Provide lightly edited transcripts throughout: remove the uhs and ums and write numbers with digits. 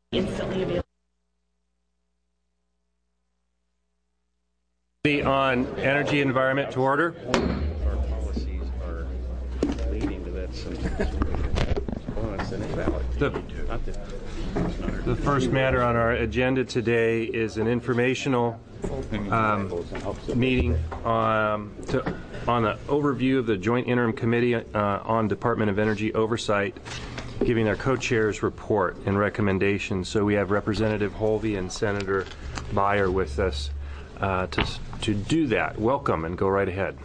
instantly available. On energy environment to order. Our policies are leading to that The first matter on our agenda today is an informational meeting on an overview of the Joint Interim Committee on Department of Energy Oversight, giving their co-chairs report and recommendations. So we have Representative Holvey and Senator Beyer with us to do that. Welcome, and go right ahead.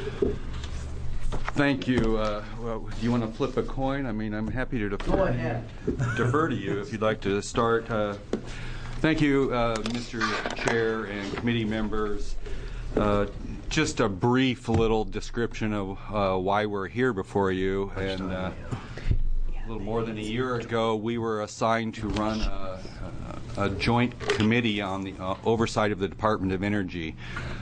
Thank you. Well, do you want to flip a coin? I mean, I'm happy to Go ahead. defer to you if you'd like to start. Thank you, Mr. Chair and committee members. Just a brief little description of why we're here before you. And a little more than a year ago, we were assigned to run a joint committee on the oversight of the Department of Energy,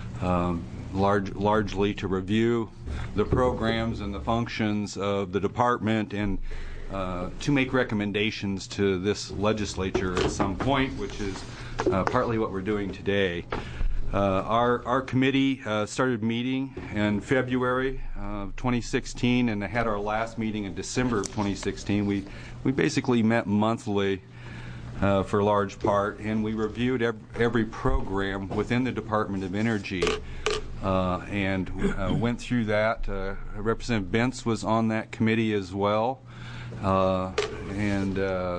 largely to review the programs and the functions of the department and to make recommendations to this legislature at some point, which is partly what we're doing today. Our committee started meeting in February of 2016 and had our last meeting in December of 2016. We basically met monthly for a large part, and we reviewed every program within the Department of Energy and went through that. Representative Bentz was on that committee as well, and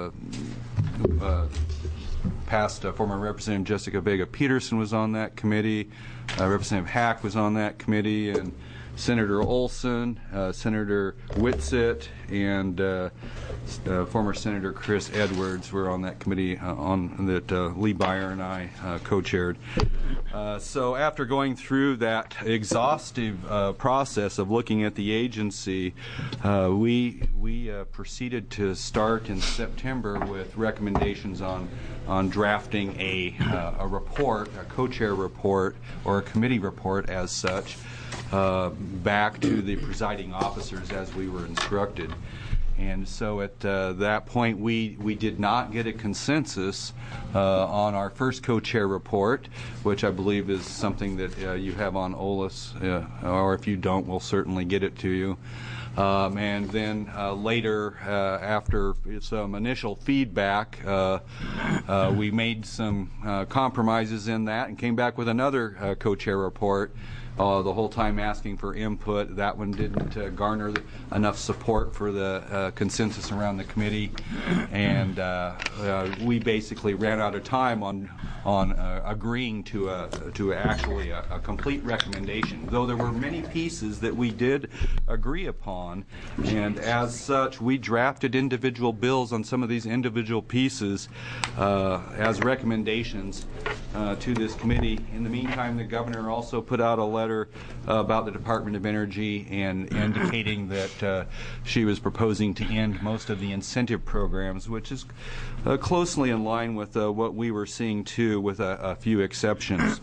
past former Representative Jessica Vega Peterson was on that committee. Representative Hack was on that committee, and Senator Olson, Senator Whitsitt, and former Senator Chris Edwards were on that committee that Lee Beyer and I co-chaired. So after going through that exhaustive process of looking at the agency, we proceeded to start in September with recommendations on drafting a report, a co-chair report, or a committee report as such, back to the presiding officers as we were instructed. And so at that point, we did not get a consensus on our first co-chair report, which I believe is something that you have on OLS, or if you don't, we'll certainly get it to you. And then later, after some initial feedback, we made some compromises in that and came back with another co-chair report. The whole time asking for input. That one didn't garner enough support for the consensus around the committee, and we basically ran out of time on agreeing to actually a complete recommendation. Though there were many pieces that we did agree upon, and as such, we drafted individual bills on some of these individual pieces as recommendations to this committee. In the meantime, the governor also put out a letter about the Department of Energy and indicating that she was proposing to end most of the incentive programs, which is closely in line with what we were seeing too, with a few exceptions.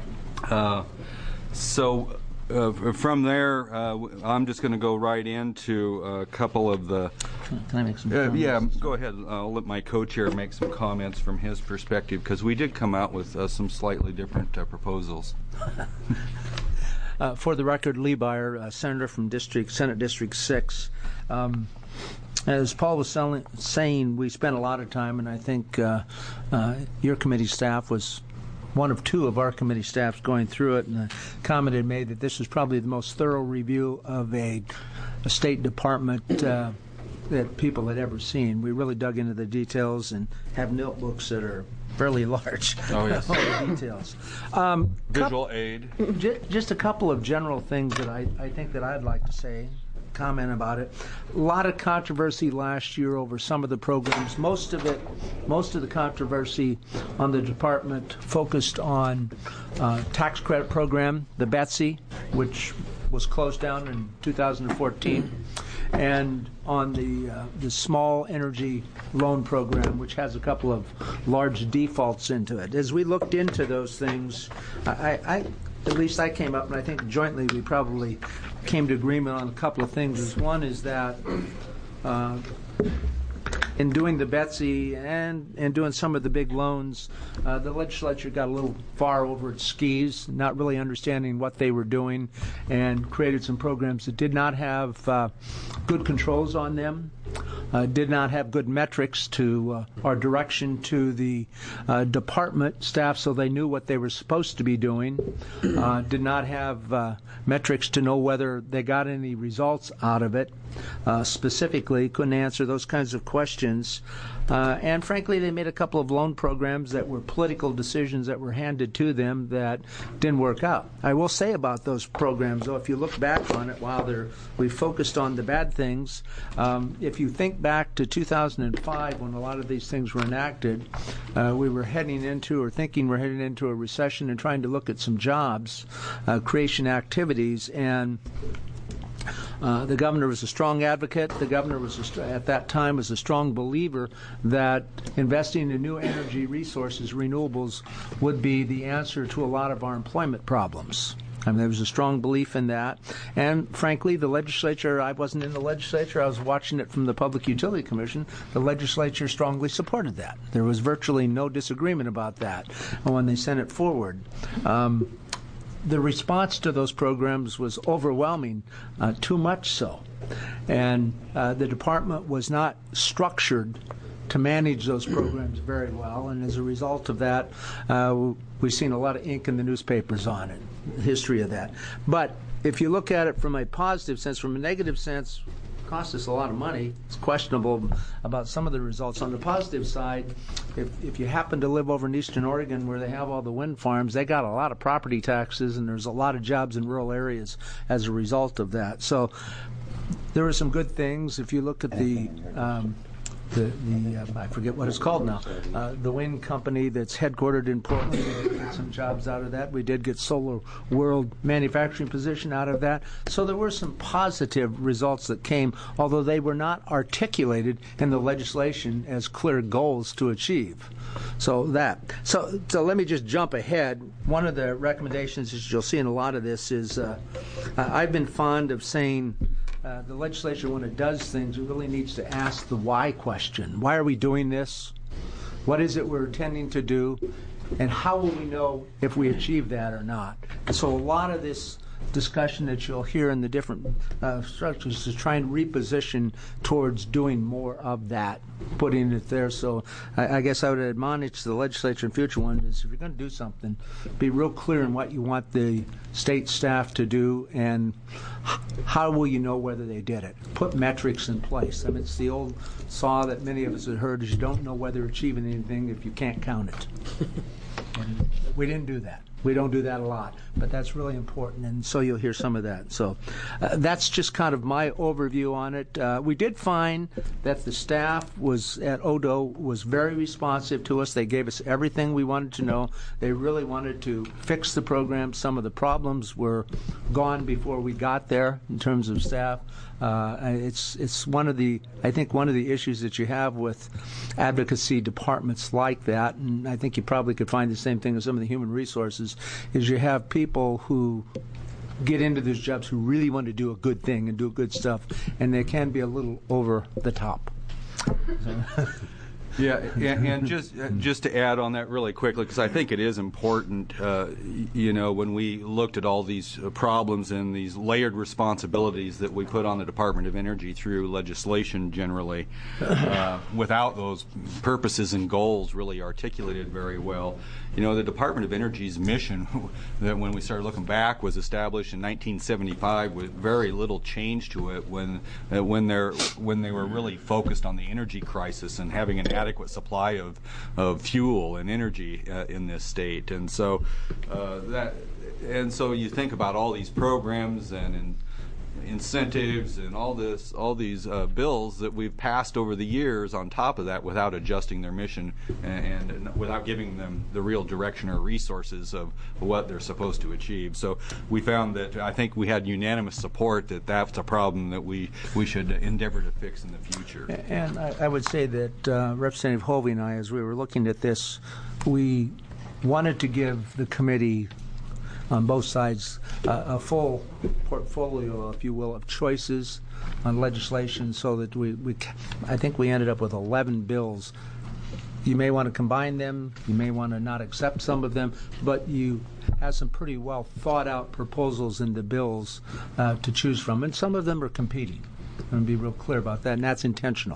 So from there, I'm just going to go right into a couple of the... Can I make some comments? Yeah, go ahead. I'll let my co-chair make some comments from his perspective, because we did come out with some slightly different proposals. For the record, Lee Beyer, Senator from Senate District 6. As Paul was saying, we spent a lot of time, and I think your committee staff was one of two of our committee staffs going through it, and the comment had made that this is probably the most thorough review of a State Department that people had ever seen. We really dug into the details and have notebooks that are fairly large. Oh, yes. All the details. Visual aid. Just a couple of general things that I think that I'd like to say, comment about it. A lot of controversy last year over some of the programs. Most of the controversy on the department focused on tax credit program, the BETC, which was closed down in 2014, and on the small energy loan program, which has a couple of large defaults into it. As we looked into those things, at least I came up, and I think jointly we probably came to agreement on a couple of things. One is that in doing the Betsy and doing some of the big loans, the legislature got a little far over its skis, not really understanding what they were doing, and created some programs that did not have good controls on them, did not have good metrics to or direction to the department staff so they knew what they were supposed to be doing, did not have metrics to know whether they got any results out of it. Specifically, couldn't answer those kinds of questions. And frankly, they made a couple of loan programs that were political decisions that were handed to them that didn't work out. I will say about those programs, though, if you look back on it, while we focused on the bad things, if you think back to 2005 when a lot of these things were enacted, we were heading into or thinking we're heading into a recession and trying to look at some jobs creation activities, and the governor was a strong advocate. The governor was at that time was a strong believer that investing in new energy resources, renewables, would be the answer to a lot of our employment problems. I mean, there was a strong belief in that. And frankly, the legislature, I wasn't in the legislature, I was watching it from the Public Utility Commission, the legislature strongly supported that. There was virtually no disagreement about that when they sent it forward. The response to those programs was overwhelming, too much so. And the department was not structured to manage those programs very well, and as a result of that, we've seen a lot of ink in the newspapers on it, the history of that. But if you look at it from a positive sense, from a negative sense, it cost us a lot of money. It's questionable about some of the results. On the positive side, if you happen to live over in Eastern Oregon where they have all the wind farms, they got a lot of property taxes, and there's a lot of jobs in rural areas as a result of that. So there were some good things. If you look at the I forget what it's called now, the wind company that's headquartered in Portland, we did get some jobs out of that. We did get Solar World manufacturing position out of that. So there were some positive results that came, although they were not articulated in the legislation as clear goals to achieve. So let me just jump ahead. One of the recommendations that you'll see in a lot of this is I've been fond of saying the legislature, when it does things, it really needs to ask the why question. Why are we doing this? What is it we're intending to do? And how will we know if we achieve that or not? So a lot of this discussion that you'll hear in the different structures is trying to reposition towards doing more of that, putting it there. So I guess I would admonish the legislature in future ones is if you're going to do something, be real clear in what you want the state staff to do and how will you know whether they did it. Put metrics in place. I mean, it's the old saw that many of us have heard is you don't know whether you're achieving anything if you can't count it. And we didn't do that. We don't do that a lot, but that's really important, and so you'll hear some of that. So that's just kind of my overview on it. We did find that the staff at Odo was very responsive to us. They gave us everything we wanted to know. They really wanted to fix the program. Some of the problems were gone before we got there in terms of staff. It's one of the issues that you have with advocacy departments like that, and I think you probably could find the same thing with some of the human resources, is you have people who get into those jobs who really want to do a good thing and do good stuff, and they can be a little over the top. Yeah, and just to add on that really quickly, because I think it is important, when we looked at all these problems and these layered responsibilities that we put on the Department of Energy through legislation generally, without those purposes and goals really articulated very well. The Department of Energy's mission, that when we started looking back, was established in 1975 with very little change to it when they were really focused on the energy crisis and having an adequate supply of fuel and energy in this state. And so you think about all these programs and incentives and all these bills that we've passed over the years on top of that without adjusting their mission and without giving them the real direction or resources of what they're supposed to achieve. So we found that I think we had unanimous support that that's a problem that we should endeavor to fix in the future. And I would say that Representative Hovey and I, as we were looking at this, we wanted to give the committee on both sides, a full portfolio, if you will, of choices on legislation, so that I think we ended up with 11 bills. You may want to combine them, you may want to not accept some of them, but you have some pretty well thought out proposals in the bills to choose from, and some of them are competing. I'm going to be real clear about that, and that's intentional.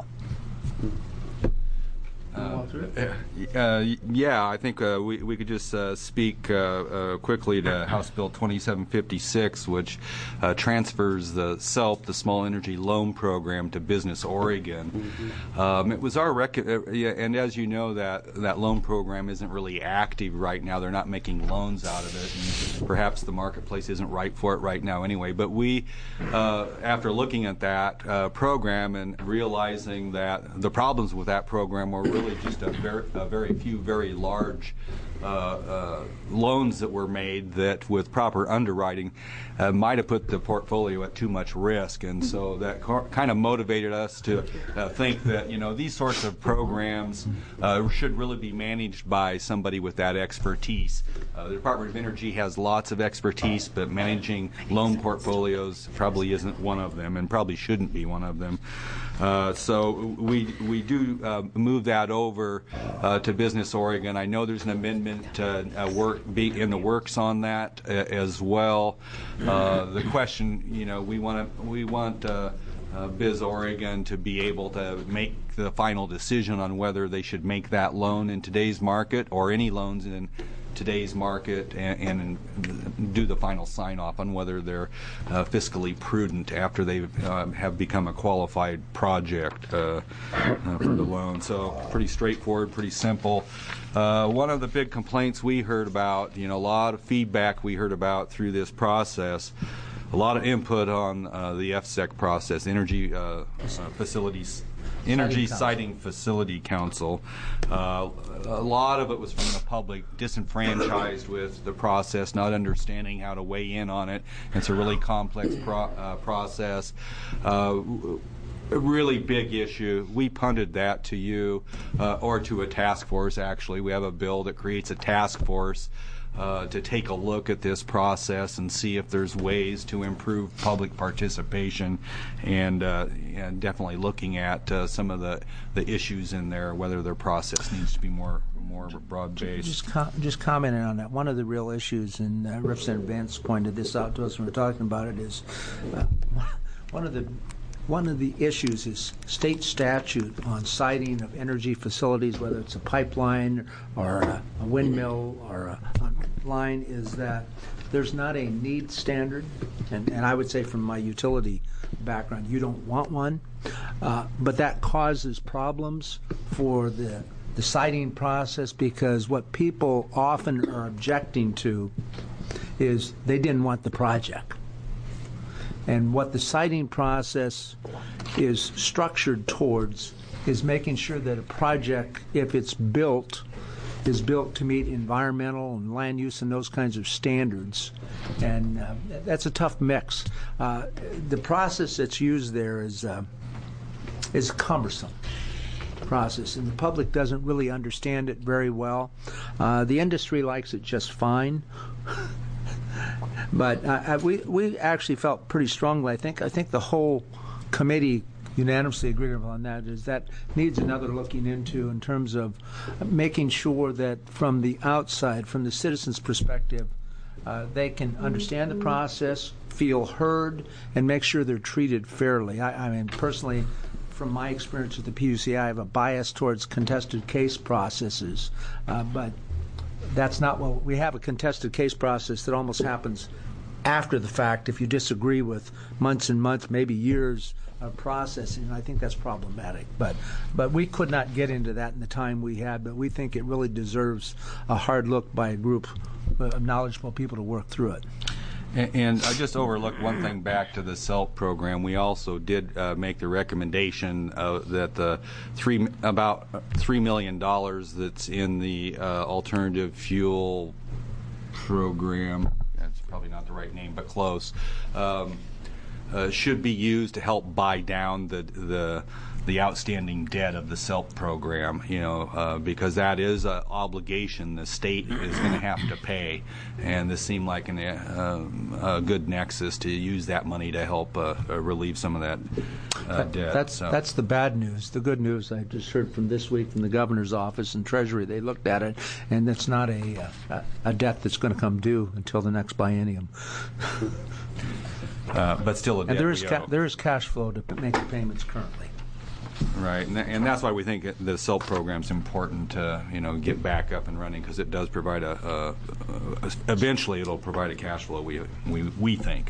Yeah, I think we could just speak quickly to House Bill 2756, which transfers the SELP, the Small Energy Loan Program, to Business Oregon. It was our and as you know, that loan program isn't really active right now. They're not making loans out of it, and perhaps the marketplace isn't right for it right now anyway. But we, after looking at that program and realizing that the problems with that program were really just a very few very large loans that were made that, with proper underwriting, might have put the portfolio at too much risk, and so that kind of motivated us to think that these sorts of programs should really be managed by somebody with that expertise. The Department of Energy has lots of expertise, but managing loan portfolios probably isn't one of them, and probably shouldn't be one of them. So we do move that over to Business Oregon. I know there's an amendment be in the works on that as well. The question, we want Biz Oregon to be able to make the final decision on whether they should make that loan in today's market or any loans in today's market, and do the final sign-off on whether they're fiscally prudent after they have become a qualified project for the loan. So pretty straightforward, pretty simple. One of the big complaints we heard about, a lot of feedback we heard about through this process, a lot of input on the FSEC process, Energy Siting Facility Council. A lot of it was from the public, disenfranchised with the process, not understanding how to weigh in on it. It's a really complex process. A really big issue. We punted that to you, or to a task force, actually. We have a bill that creates a task force to take a look at this process and see if there's ways to improve public participation, and definitely looking at some of the issues in there, whether their process needs to be more broad-based. Just commenting on that, one of the real issues, and Representative Vance pointed this out to us when we were talking about it, is one of the issues is state statute on siting of energy facilities, whether it's a pipeline or a windmill or a line, is that there's not a need standard, and I would say from my utility background, you don't want one, but that causes problems for the siting process, because what people often are objecting to is they didn't want the project. And what the siting process is structured towards is making sure that a project, if it's built, is built to meet environmental and land use and those kinds of standards. And that's a tough mix. The process that's used there is a cumbersome process, and the public doesn't really understand it very well. The industry likes it just fine. But we actually felt pretty strongly. I think the whole committee unanimously agreed on that. Is that needs another looking into in terms of making sure that from the outside, from the citizens' perspective, they can understand the process, feel heard, and make sure they're treated fairly. I mean, personally, from my experience with the PUC, I have a bias towards contested case processes, but that's not what we have. A contested case process that almost happens after the fact if you disagree with months and months, maybe years of processing. I think that's problematic. But we could not get into that in the time we had, but we think it really deserves a hard look by a group of knowledgeable people to work through it. And I just overlooked one thing back to the SELP program. We also did make the recommendation that the about $3 million that's in the alternative fuel program, that's probably not the right name, but close, should be used to help buy down the the outstanding debt of the SELP program, because that is an obligation the state is going to have to pay, and this seemed like a good nexus to use that money to help relieve some of that debt. That's the bad news. The good news I just heard from this week from the governor's office and Treasury. They looked at it, and it's not a debt that's going to come due until the next biennium. But still a debt. And there is cash flow to make the payments currently. Right, and that's why we think the SELP program is important to get back up and running, because it does provide eventually it'll provide a cash flow. We think.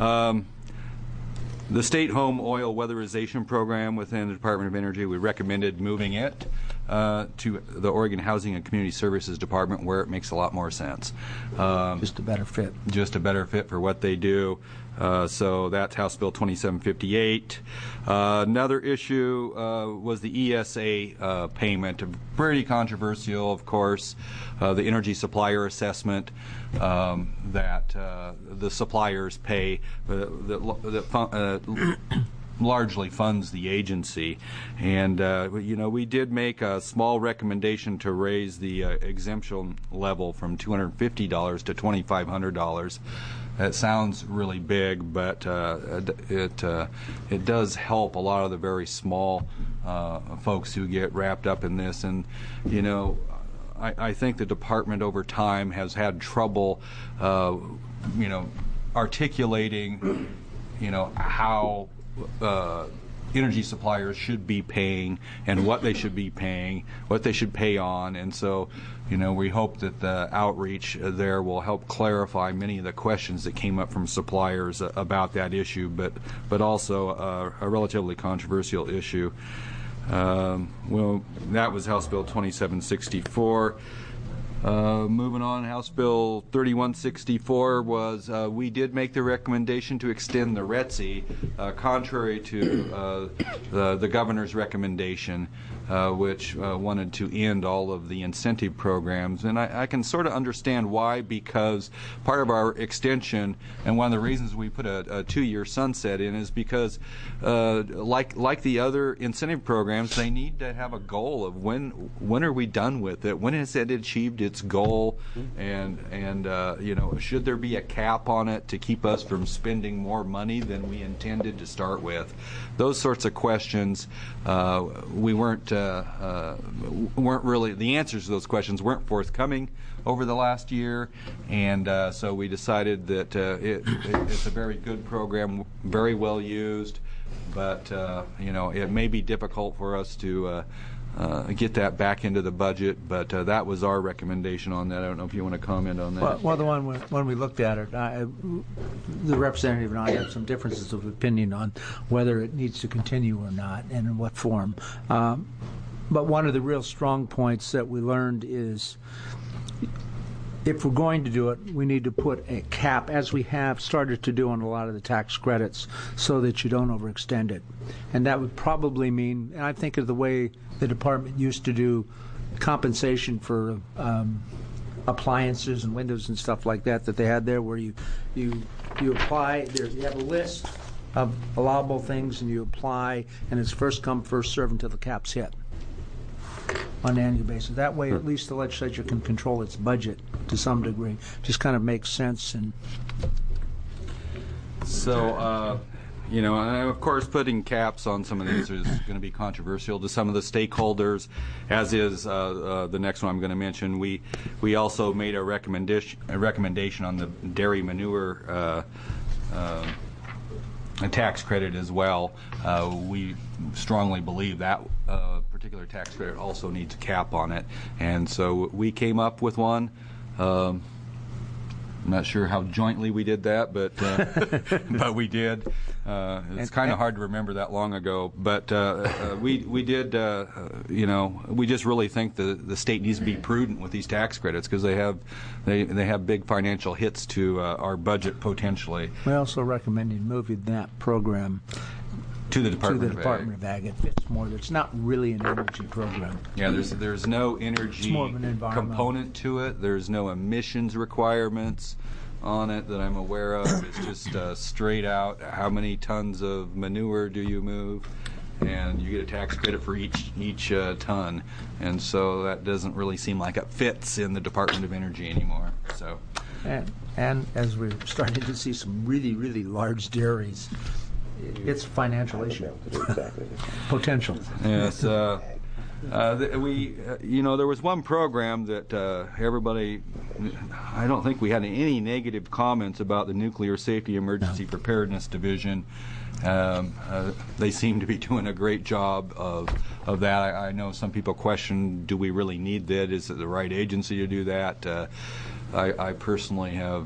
The State Home Oil Weatherization Program within the Department of Energy, we recommended moving it to the Oregon Housing and Community Services Department, where it makes a lot more sense. Just a better fit. Just a better fit for what they do. So that's House Bill 2758. Another issue was the ESA payment. Pretty controversial, of course. The energy supplier assessment that the suppliers pay that largely funds the agency. And, we did make a small recommendation to raise the exemption level from $250 to $2,500. That sounds really big, but it does help a lot of the very small folks who get wrapped up in this. And, I think the department over time has had trouble, articulating, how energy suppliers should be paying and what they should be paying, what they should pay on. And so, we hope that the outreach there will help clarify many of the questions that came up from suppliers about that issue, but also a relatively controversial issue. That was House Bill 2764. Moving on, House Bill 3164 was, we did make the recommendation to extend the RETSI, contrary to the governor's recommendation, which wanted to end all of the incentive programs. And I can sort of understand why, because part of our extension, and one of the reasons we put a 2-year sunset in, is because like the other incentive programs, they need to have a goal of when are we done with it, when has it achieved its goal, and should there be a cap on it to keep us from spending more money than we intended to start with. Those sorts of questions, we weren't really, the answers to those questions weren't forthcoming over the last year, and so we decided that it's a very good program, very well used, but it may be difficult for us to get that back into the budget, but that was our recommendation on that. I don't know if you want to comment on that. Well, the one when we looked at it, the representative and I had some differences of opinion on whether it needs to continue or not, and in what form. But one of the real strong points that we learned is, if we're going to do it, we need to put a cap, as we have started to do on a lot of the tax credits, so that you don't overextend it. And that would probably mean, and I think of the way the department used to do compensation for appliances and windows and stuff like that they had there, where you apply, you have a list of allowable things, and you apply, and it's first come, first served until the cap's hit on an annual basis. That way, at least the legislature can control its budget to some degree. Just kind of makes sense. And so, and of course, putting caps on some of these is going to be controversial to some of the stakeholders, as is the next one I'm going to mention. We also made a recommendation on the dairy manure a tax credit as well. We strongly believe that particular tax credit also needs a cap on it, and so we came up with one. I'm not sure how jointly we did that, but but we did. It's kind of hard to remember that long ago, but we did. We just really think the state needs to be prudent with these tax credits, because they have big financial hits to our budget potentially. We also recommended moving that program to the Department of Ag. It fits more. It's not really an energy program. Yeah, there's no energy component to it. There's no emissions requirements on it that I'm aware of. It's just straight out, how many tons of manure do you move? and you get a tax credit for each ton, and so that doesn't really seem like it fits in the Department of Energy anymore. So, and as we're starting to see some really, really large dairies, it's a financial issue. Potential. Yes. There was one program that everybody, I don't think we had any negative comments about the Nuclear Safety Emergency Preparedness Division. They seem to be doing a great job of that. I know some people question, do we really need that? Is it the right agency to do that? I personally have,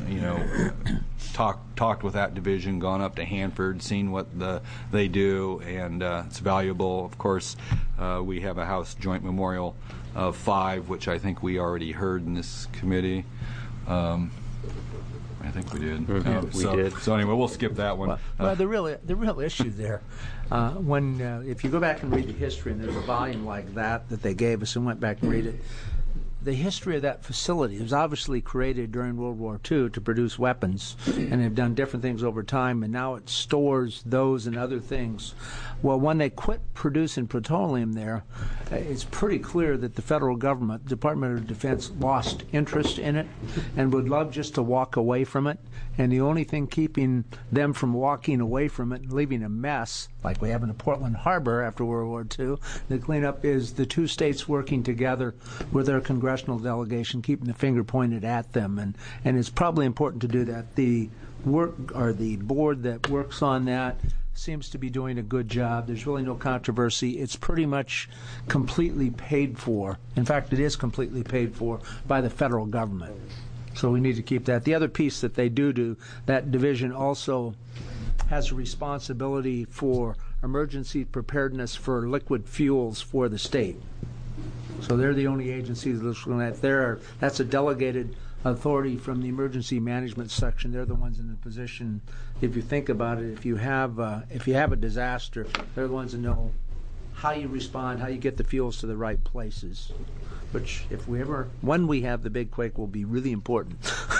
talked with that division, gone up to Hanford, seen what they do, and it's valuable. Of course, we have a House Joint Memorial of 5, which I think we already heard in this committee. I think we did. We did. So anyway, we'll skip that one. Well, the real issue there, if you go back and read the history, and there's a volume like that they gave us, and went back and read it. The history of that facility was obviously created during World War II to produce weapons, and they've done different things over time, and now it stores those and other things. Well, when they quit producing plutonium there, it's pretty clear that the federal government, Department of Defense, lost interest in it and would love just to walk away from it. And the only thing keeping them from walking away from it and leaving a mess, like we have in the Portland Harbor after World War II, the cleanup is the two states working together with their congressional delegation, keeping the finger pointed at them. And it's probably important to do that. The board that works on that seems to be doing a good job. There's really no controversy. It's pretty much completely paid for. In fact, it is completely paid for by the federal government. So we need to keep that. The other piece that they do, that division also has a responsibility for emergency preparedness for liquid fuels for the state. So they're the only agency that's looking at there. That's a delegated authority from the emergency management section. They're the ones in the position. If you think about it, if you have a disaster, they're the ones that know how you respond, how you get the fuels to the right places. Which, when we have the big quake, will be really important.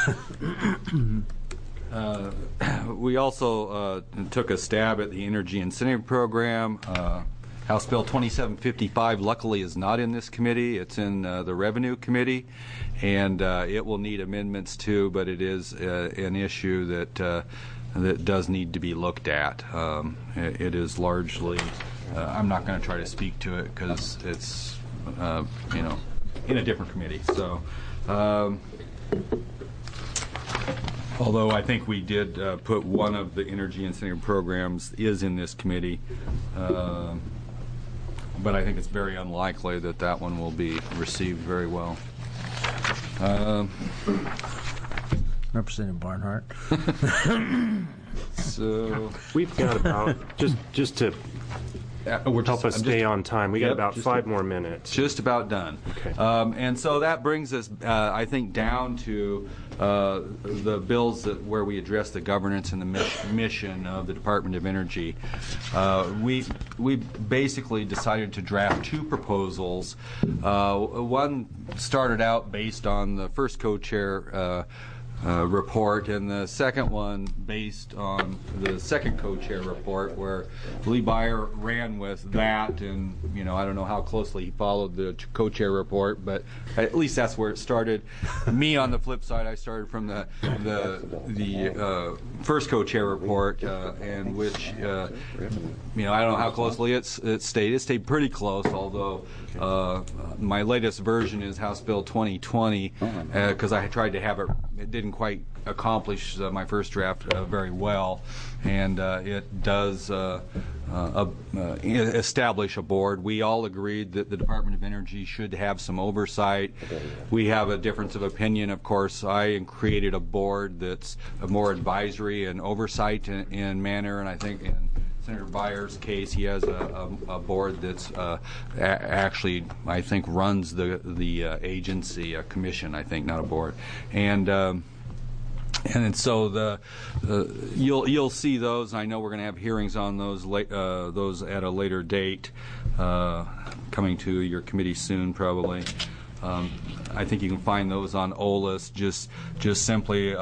We also took a stab at the Energy Incentive Program. House Bill 2755, luckily, is not in this committee. It's in the Revenue Committee, and it will need amendments too, but it is an issue that does need to be looked at. It is largely, I'm not going to try to speak to it because it's, in a different committee. So, although I think we did put one of the energy incentive programs is in this committee, but I think it's very unlikely that one will be received very well. Representative Barnhart. So we've got about just to help us stay on time. We got about 5 more minutes. Just about done. Okay. And so that brings us, I think, down to the bills where we address the governance and the mission of the Department of Energy. We basically decided to draft 2 proposals. One started out based on the first co-chair report, and the second one based on the second co-chair report, where Lee Beyer ran with that, and I don't know how closely he followed the co-chair report, but at least that's where it started. Me, on the flip side, I started from the first co-chair report, and which I don't know how closely it stayed. It stayed pretty close, although my latest version is House Bill 2020, because I tried to have it. It didn't quite accomplish my first draft very well, and it does establish a board. We all agreed that the Department of Energy should have some oversight. We have a difference of opinion, of course. I created a board that's more advisory and oversight in manner, and I think in Senator Beyer's case, he has a board that's actually, I think, runs the agency, a commission, I think, not a board, and so you'll see those. I know we're going to have hearings on those at a later date, coming to your committee soon, probably. I think you can find those on OLIS, just simply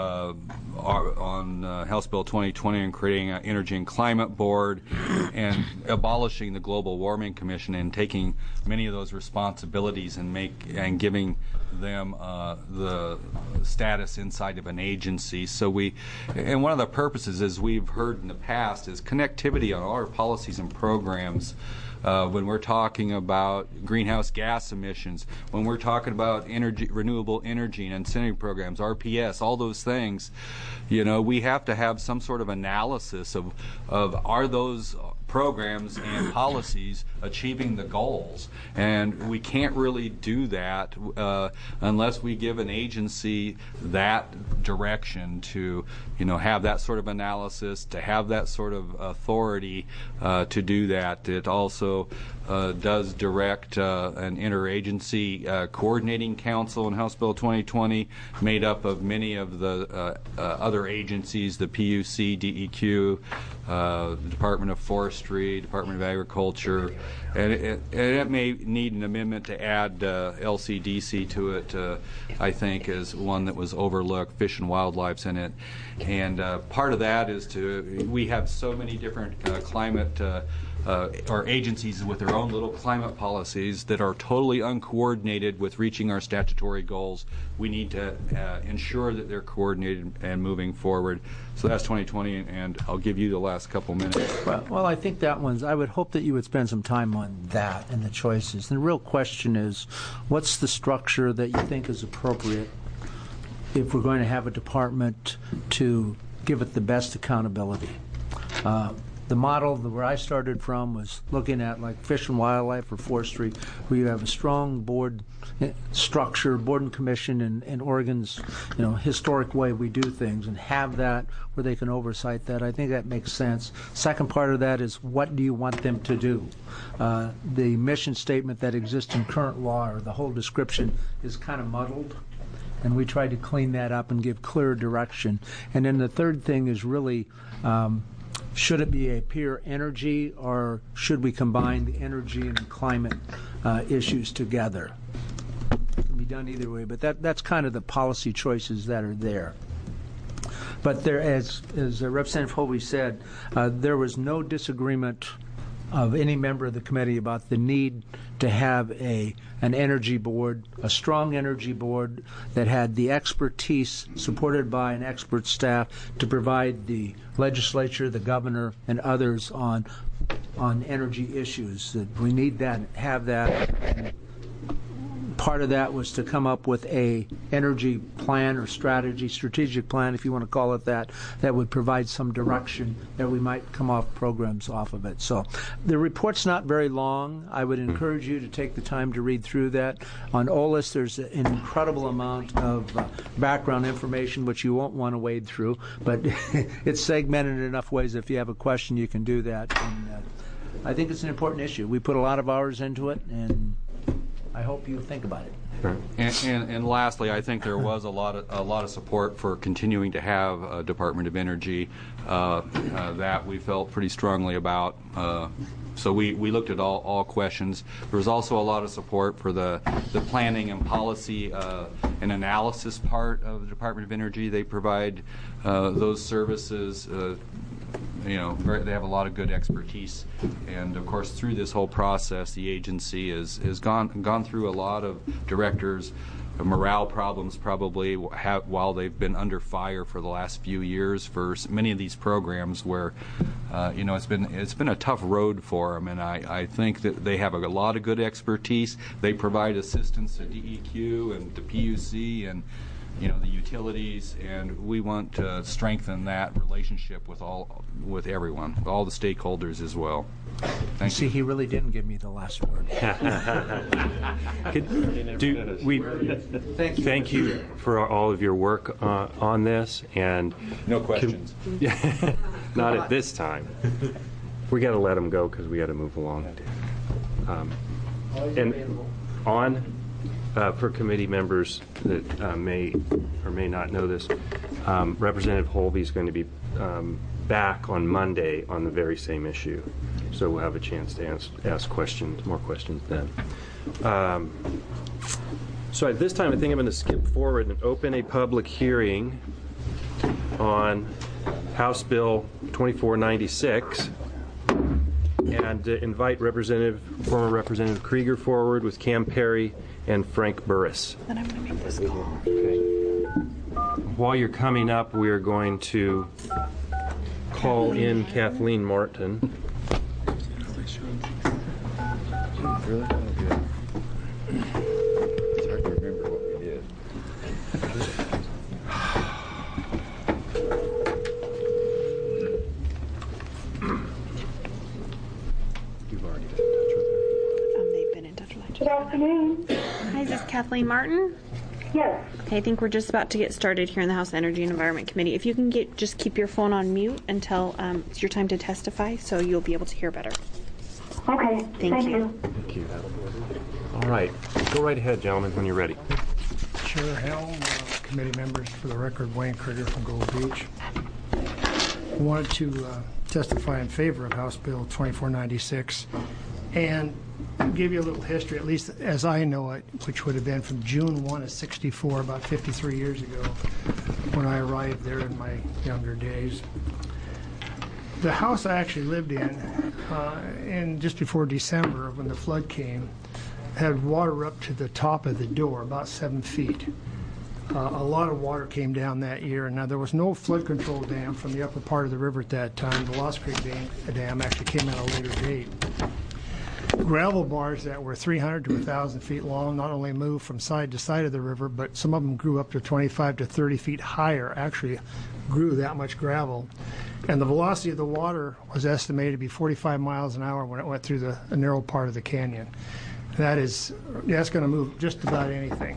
on House Bill 2020 and creating an Energy and Climate Board and abolishing the Global Warming Commission and taking many of those responsibilities and giving them the status inside of an agency. So and one of the purposes, as we've heard in the past, is connectivity on all our policies and programs. When we're talking about greenhouse gas emissions, when we're talking about renewable energy and incentive programs, RPS, all those things, we have to have some sort of analysis of are those programs and policies achieving the goals, and we can't really do that unless we give an agency that direction to have that sort of analysis, to have that sort of authority to do that. It also does direct an interagency coordinating council in House Bill 2020 made up of many of the other agencies, the PUC, DEQ, the Department of Forestry, Department of Agriculture, and it may need an amendment to add LCDC to it, I think, as one that was overlooked. Fish and Wildlife's in it. And part of that is we have so many different climate or agencies with their own little climate policies that are totally uncoordinated with reaching our statutory goals. We need to ensure that they're coordinated and moving forward. So that's 2020, and I'll give you the last couple minutes. Well, I think I would hope that you would spend some time on that and the choices. And the real question is, what's the structure that you think is appropriate if we're going to have a department to give it the best accountability? The model where I started from was looking at like Fish and Wildlife or Forestry, where you have a strong board structure, board and commission, and Oregon's historic way we do things, and have that where they can oversight that. I think that makes sense. Second part of that is, what do you want them to do? The mission statement that exists in current law, or the whole description, is kind of muddled, and we tried to clean that up and give clear direction. And then the third thing is really, should it be a pure energy, or should we combine the energy and climate issues together? It can be done either way, but that's kind of the policy choices that are there. But there, as Representative Hovey said, there was no disagreement of any member of the committee about the need to have an energy board, a strong energy board that had the expertise supported by an expert staff to provide the legislature, the governor, and others on energy issues. That we need that, have that. And part of that was to come up with a energy plan or strategic plan, if you want to call it that would provide some direction that we might come off programs off of it. So the report's not very long. I would encourage you to take the time to read through that. On OLIS, there's an incredible amount of background information which you won't want to wade through, but it's segmented in enough ways. If you have a question, you can do that. And I think it's an important issue. We put a lot of hours into it, and I hope you think about it. And lastly, I think there was a lot of support for continuing to have a Department of Energy that we felt pretty strongly about. So we looked at all questions. There was also a lot of support for the planning and policy and analysis part of the Department of Energy. They provide those services. They have a lot of good expertise, and of course through this whole process the agency has gone through a lot of directors' morale problems, probably while they've been under fire for the last few years for many of these programs where it's been a tough road for them, and I think that they have a lot of good expertise. They provide assistance to DEQ and to PUC and the utilities, and we want to strengthen that relationship with everyone, with all the stakeholders as well. Thank you. See, he really didn't give me the last word. Thank you for all of your work on this, and no questions. Not at this time. We got to let them go because we got to move along. And for committee members that may or may not know this, Representative Hovey is going to be back on Monday on the very same issue, so we'll have a chance to ask more questions then. So at this time, I think I'm going to skip forward and open a public hearing on House Bill 2496 and invite former Representative Krieger forward with Cam Perry and Frank Burris. Then I'm going to make this call. Okay. While you're coming up, we're going to call in Kathleen Martin. Really? Oh, good. It's hard to remember what we did. You've already been in touch with her. They've been in touch with Good afternoon. Hi, is this Kathleen Martin? Yes. Okay, I think we're just about to get started here in the House Energy and Environment Committee. If you can just keep your phone on mute until it's your time to testify, so you'll be able to hear better. Okay. Thank you. Thank you. All right. Go right ahead, gentlemen, when you're ready. Chair Helm, committee members, for the record, Wayne Krieger from Gold Beach. I wanted to testify in favor of House Bill 2496 and give you a little history, at least as I know it, which would have been from June 1 of '64, about 53 years ago, when I arrived there in my younger days. The house I actually lived in just before December, when the flood came, had water up to the top of the door, about 7 feet. A lot of water came down that year. Now, there was no flood control dam from the upper part of the river at that time. The Lost Creek Dam actually came at a later date. Gravel bars that were 300 to 1,000 feet long not only moved from side to side of the river, but some of them grew up to 25 to 30 feet higher, actually grew that much gravel. And the velocity of the water was estimated to be 45 miles an hour when it went through the narrow part of the canyon. That's going to move just about anything.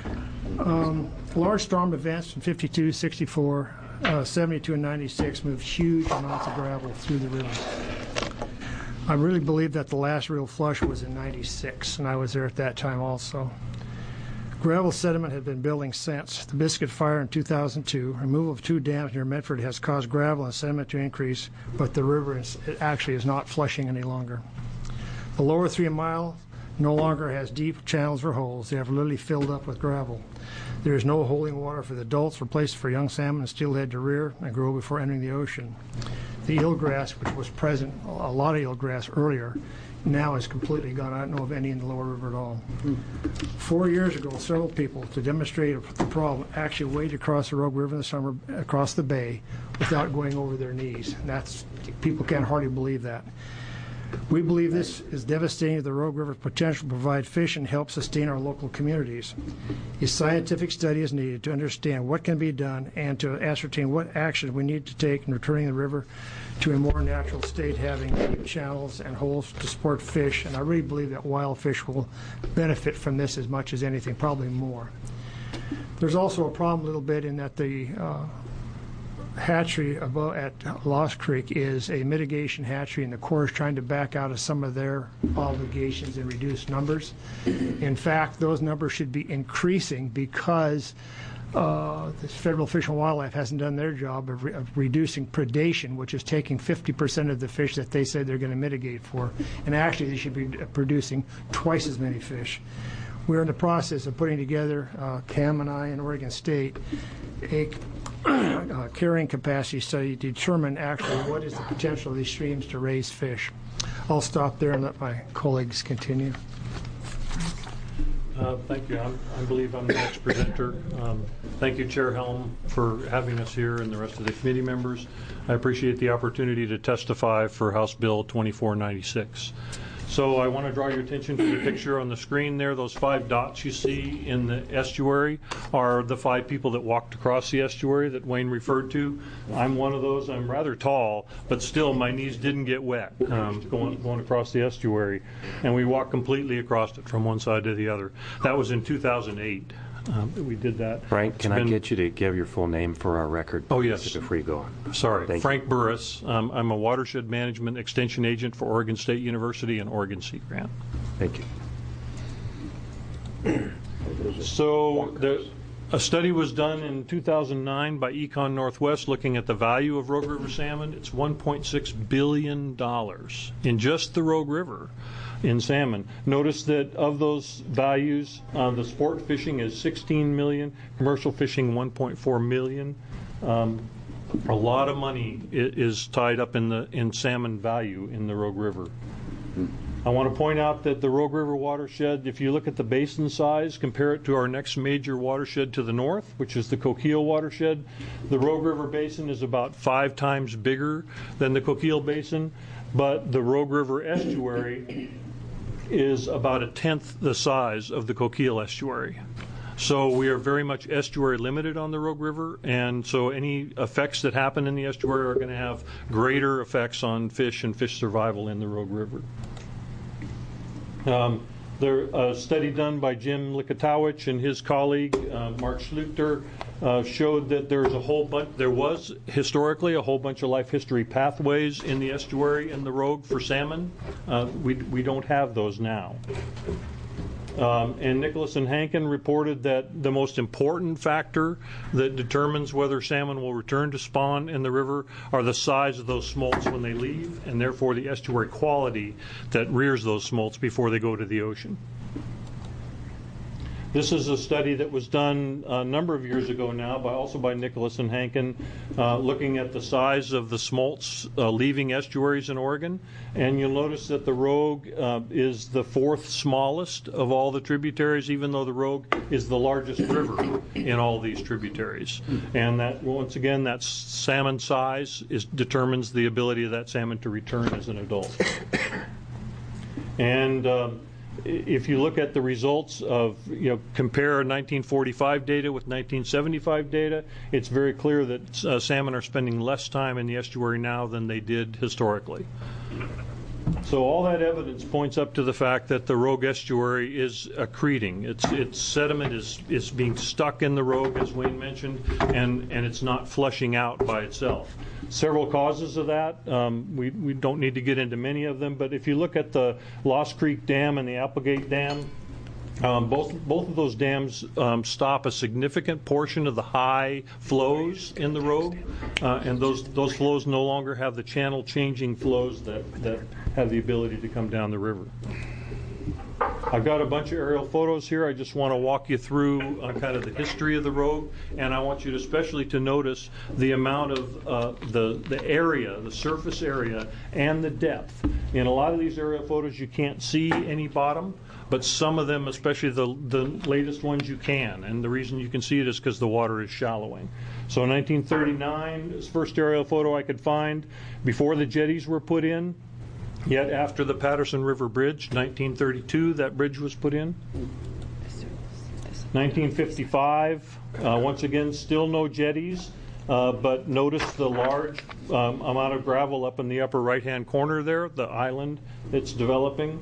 Large storm events from 52, 64, 72, and 96 moved huge amounts of gravel through the river. I really believe that the last real flush was in 96, and I was there at that time also. Gravel sediment had been building since. The Biscuit Fire in 2002, removal of 2 dams near Medford has caused gravel and sediment to increase, but the river actually is not flushing any longer. The lower 3 miles no longer has deep channels or holes. They have literally filled up with gravel. There is no holding water for the adults or place for young salmon and steelhead to rear and grow before entering the ocean. The eelgrass, which was present, a lot of eelgrass earlier, now is completely gone. I don't know of any in the lower river at all. 4 years ago, several people, to demonstrate the problem, actually waded across the Rogue River in the summer, across the bay, without going over their knees. And people can't hardly believe that. We believe this is devastating to the Rogue River's potential to provide fish and help sustain our local communities. A scientific study is needed to understand what can be done and to ascertain what action we need to take in returning the river to a more natural state, having deep channels and holes to support fish. And I really believe that wild fish will benefit from this as much as anything, probably more. There's also a problem a little bit in that the hatchery at Lost Creek is a mitigation hatchery, and the Corps is trying to back out of some of their obligations and reduce numbers. In fact, those numbers should be increasing because the Federal Fish and Wildlife hasn't done their job of reducing predation, which is taking 50% of the fish that they said they're going to mitigate for, and actually they should be producing twice as many fish. We're in the process of putting together, Cam and I and Oregon State, a carrying capacity study to determine actually what is the potential of these streams to raise fish. I'll stop there and let my colleagues continue. Thank you. I believe I'm the next presenter. Thank you, Chair Helm, for having us here and the rest of the committee members. I appreciate the opportunity to testify for House Bill 2496. So I want to draw your attention to the picture on the screen there. Those 5 dots you see in the estuary are the 5 people that walked across the estuary that Wayne referred to. I'm one of those. I'm rather tall, but still my knees didn't get wet going across the estuary. And we walked completely across it from one side to the other. That was in 2008. We did that. Frank, can I get you to give your full name for our record? Oh, yes. Before you go on. Sorry. Frank Burris. I'm a watershed management extension agent for Oregon State University and Oregon Sea Grant. Thank you. So a study was done in 2009 by Econ Northwest looking at the value of Rogue River salmon. It's $1.6 billion in just the Rogue River. in salmon. Notice that of those values, the sport fishing is 16 million, commercial fishing 1.4 million. A lot of money is tied up in salmon value in the Rogue River. I want to point out that the Rogue River watershed, if you look at the basin size, compare it to our next major watershed to the north, which is the Coquille watershed, the Rogue River basin is about 5 times bigger than the Coquille basin, but the Rogue River estuary is about 1/10 the size of the Coquille estuary. So we are very much estuary limited on the Rogue River, and so any effects that happen in the estuary are going to have greater effects on fish and fish survival in the Rogue River. A study done by Jim Likatowicz and his colleague Mark Schluchter showed that there was historically a whole bunch of life history pathways in the estuary in the Rogue for salmon. We don't have those now. And Nicholas and Hankin reported that the most important factor that determines whether salmon will return to spawn in the river are the size of those smolts when they leave, and therefore the estuary quality that rears those smolts before they go to the ocean. This is a study that was done a number of years ago now, also by Nicholas and Hankin, looking at the size of the smolts leaving estuaries in Oregon. And you'll notice that the Rogue is the 4th smallest of all the tributaries, even though the Rogue is the largest river in all these tributaries. And that, once again, that salmon size determines the ability of that salmon to return as an adult. And if you look at the results of, compare 1945 data with 1975 data, it's very clear that salmon are spending less time in the estuary now than they did historically. So all that evidence points up to the fact that the Rogue estuary is accreting. Its sediment is being stuck in the Rogue, as Wayne mentioned, and it's not flushing out by itself. Several causes of that. We don't need to get into many of them, but if you look at the Lost Creek Dam and the Applegate Dam, both of those dams stop a significant portion of the high flows in the Rogue, and those flows no longer have the channel changing flows that have the ability to come down the river. I've got a bunch of aerial photos here. I just want to walk you through kind of the history of the Rogue, and I want you especially to notice the amount of the area, the surface area, and the depth. In a lot of these aerial photos, you can't see any bottom, but some of them, especially the latest ones, you can. And the reason you can see it is because the water is shallowing. So in 1939, this first aerial photo I could find, before the jetties were put in. Yet after the Patterson River Bridge, 1932, that bridge was put in. 1955, once again, still no jetties, but notice the large amount of gravel up in the upper right-hand corner there, the island that's developing.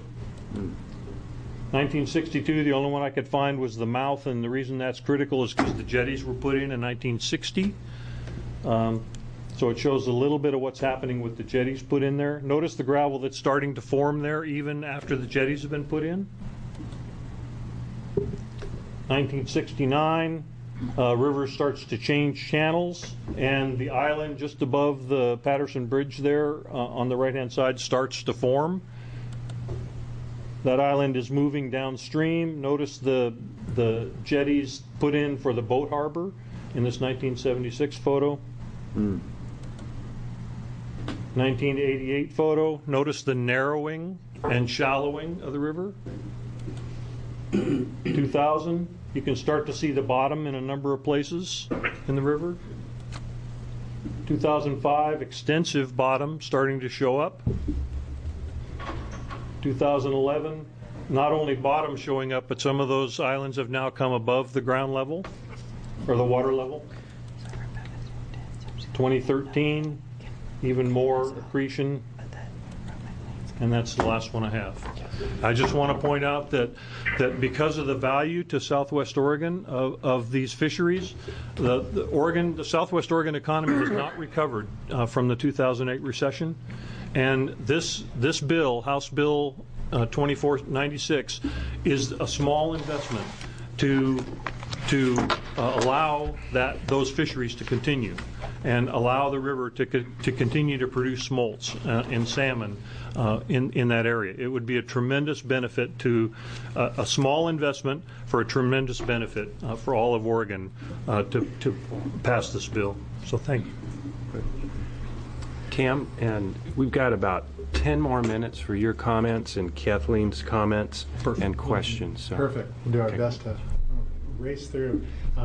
1962, the only one I could find was the mouth, and the reason that's critical is because the jetties were put in 1960. So it shows a little bit of what's happening with the jetties put in there. Notice the gravel that's starting to form there even after the jetties have been put in. 1969, river starts to change channels, and the island just above the Patterson Bridge there on the right-hand side starts to form. That island is moving downstream. Notice the jetties put in for the boat harbor in this 1976 photo. 1988 photo, notice the narrowing and shallowing of the river. 2000, you can start to see the bottom in a number of places in the river. 2005, extensive bottom starting to show up. 2011, not only bottom showing up, but some of those islands have now come above the ground level, or the water level. 2013, even more accretion, and that's the last one I have. I just want to point out that because of the value to Southwest Oregon of these fisheries, the Southwest Oregon economy has not recovered from the 2008 recession, and this bill, House Bill 2496, is a small investment to to allow those fisheries to continue and allow the river to continue to produce smolts and salmon in that area. It would be a tremendous benefit to a small investment for a tremendous benefit for all of Oregon to pass this bill. So thank you. Cam, and we've got about 10 more minutes for your comments and Kathleen's comments and questions. So. Perfect. We'll do our best to race through.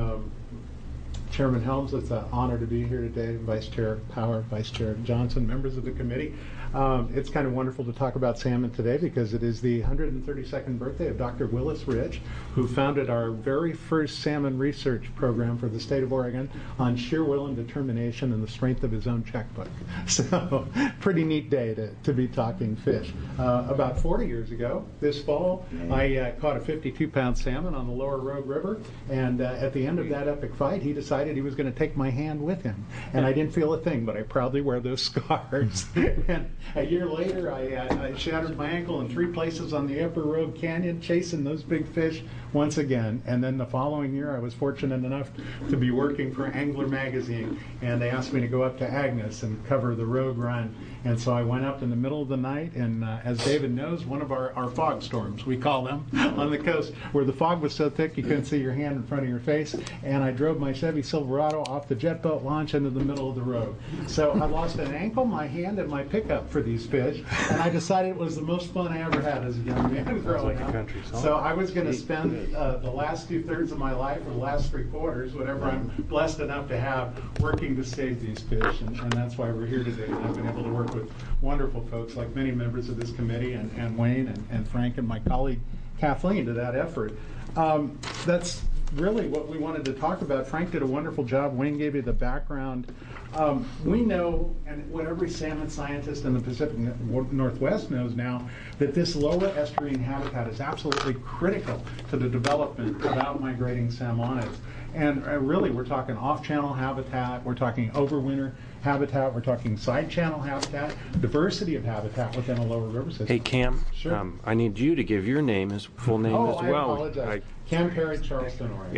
Chairman Helms, it's an honor to be here today. Vice Chair Power, Vice Chair Johnson, members of the committee. It's kind of wonderful to talk about salmon today because it is the 132nd birthday of Dr. Willis Rich, who founded our very first salmon research program for the state of Oregon on sheer will and determination and the strength of his own checkbook. So, pretty neat day to be talking fish. About 40 years ago, this fall, I caught a 52-pound salmon on the lower Rogue River, and at the end of that epic fight, he decided he was going to take my hand with him. And I didn't feel a thing, but I proudly wear those scars. And a year later, I shattered my ankle in 3 places on the Upper Rogue Canyon, chasing those big fish once again. And then the following year, I was fortunate enough to be working for Angler Magazine, and they asked me to go up to Agnes and cover the Rogue Run. And so I went up in the middle of the night, and as David knows, one of our fog storms, we call them, on the coast, where the fog was so thick you couldn't see your hand in front of your face, and I drove my Chevy Silverado off the jet boat launch into the middle of the road. So I lost an ankle, my hand, and my pickup for these fish, and I decided it was the most fun I ever had as a young man growing up. So I was going to spend the last 2/3 of my life, or the last 3/4, whatever I'm blessed enough to have, working to save these fish, and that's why we're here today. And I've been able to work with wonderful folks like many members of this committee and Wayne and Frank and my colleague Kathleen to that effort. That's really what we wanted to talk about. Frank did a wonderful job. Wayne gave you the background. We know, and what every salmon scientist in the Pacific Northwest knows now, that this lower estuarine habitat is absolutely critical to the development of out-migrating salmonids. And really, we're talking off-channel habitat, we're talking overwinter habitat, we're talking side-channel habitat, diversity of habitat within a lower river system. Hey, Cam, Sure. I need you to give your name, his full name as well. I apologize. Cam Perry, Charleston, Oregon.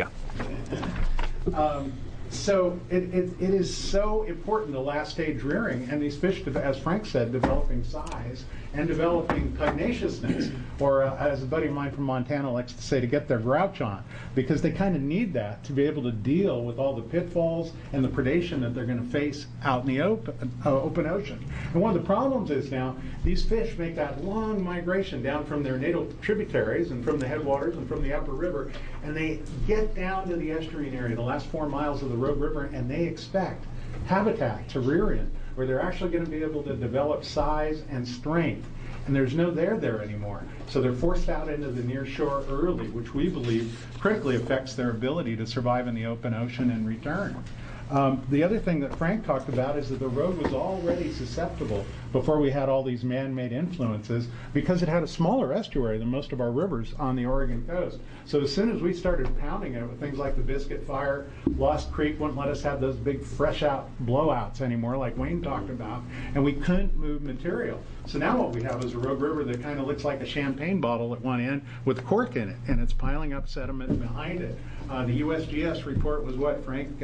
Yeah. So it is so important, the last stage rearing, and these fish, as Frank said, developing size and developing pugnaciousness, or as a buddy of mine from Montana likes to say, to get their grouch on, because they kind of need that to be able to deal with all the pitfalls and the predation that they're going to face out in the open ocean. And one of the problems is now these fish make that long migration down from their natal tributaries and from the headwaters and from the upper river, and they get down to the estuarine area, the last 4 miles of the Rogue River, and they expect habitat to rear in, where they're actually going to be able to develop size and strength. And there's no there anymore. So they're forced out into the near shore early, which we believe critically affects their ability to survive in the open ocean and return. The other thing that Frank talked about is that the road was already susceptible before we had all these man-made influences, because it had a smaller estuary than most of our rivers on the Oregon coast. So as soon as we started pounding it with things like the Biscuit Fire, Lost Creek wouldn't let us have those big fresh out blowouts anymore like Wayne talked about, and we couldn't move material. So now what we have is a Rogue River that kind of looks like a champagne bottle at one end with cork in it, and it's piling up sediment behind it. The USGS report was what, Frank?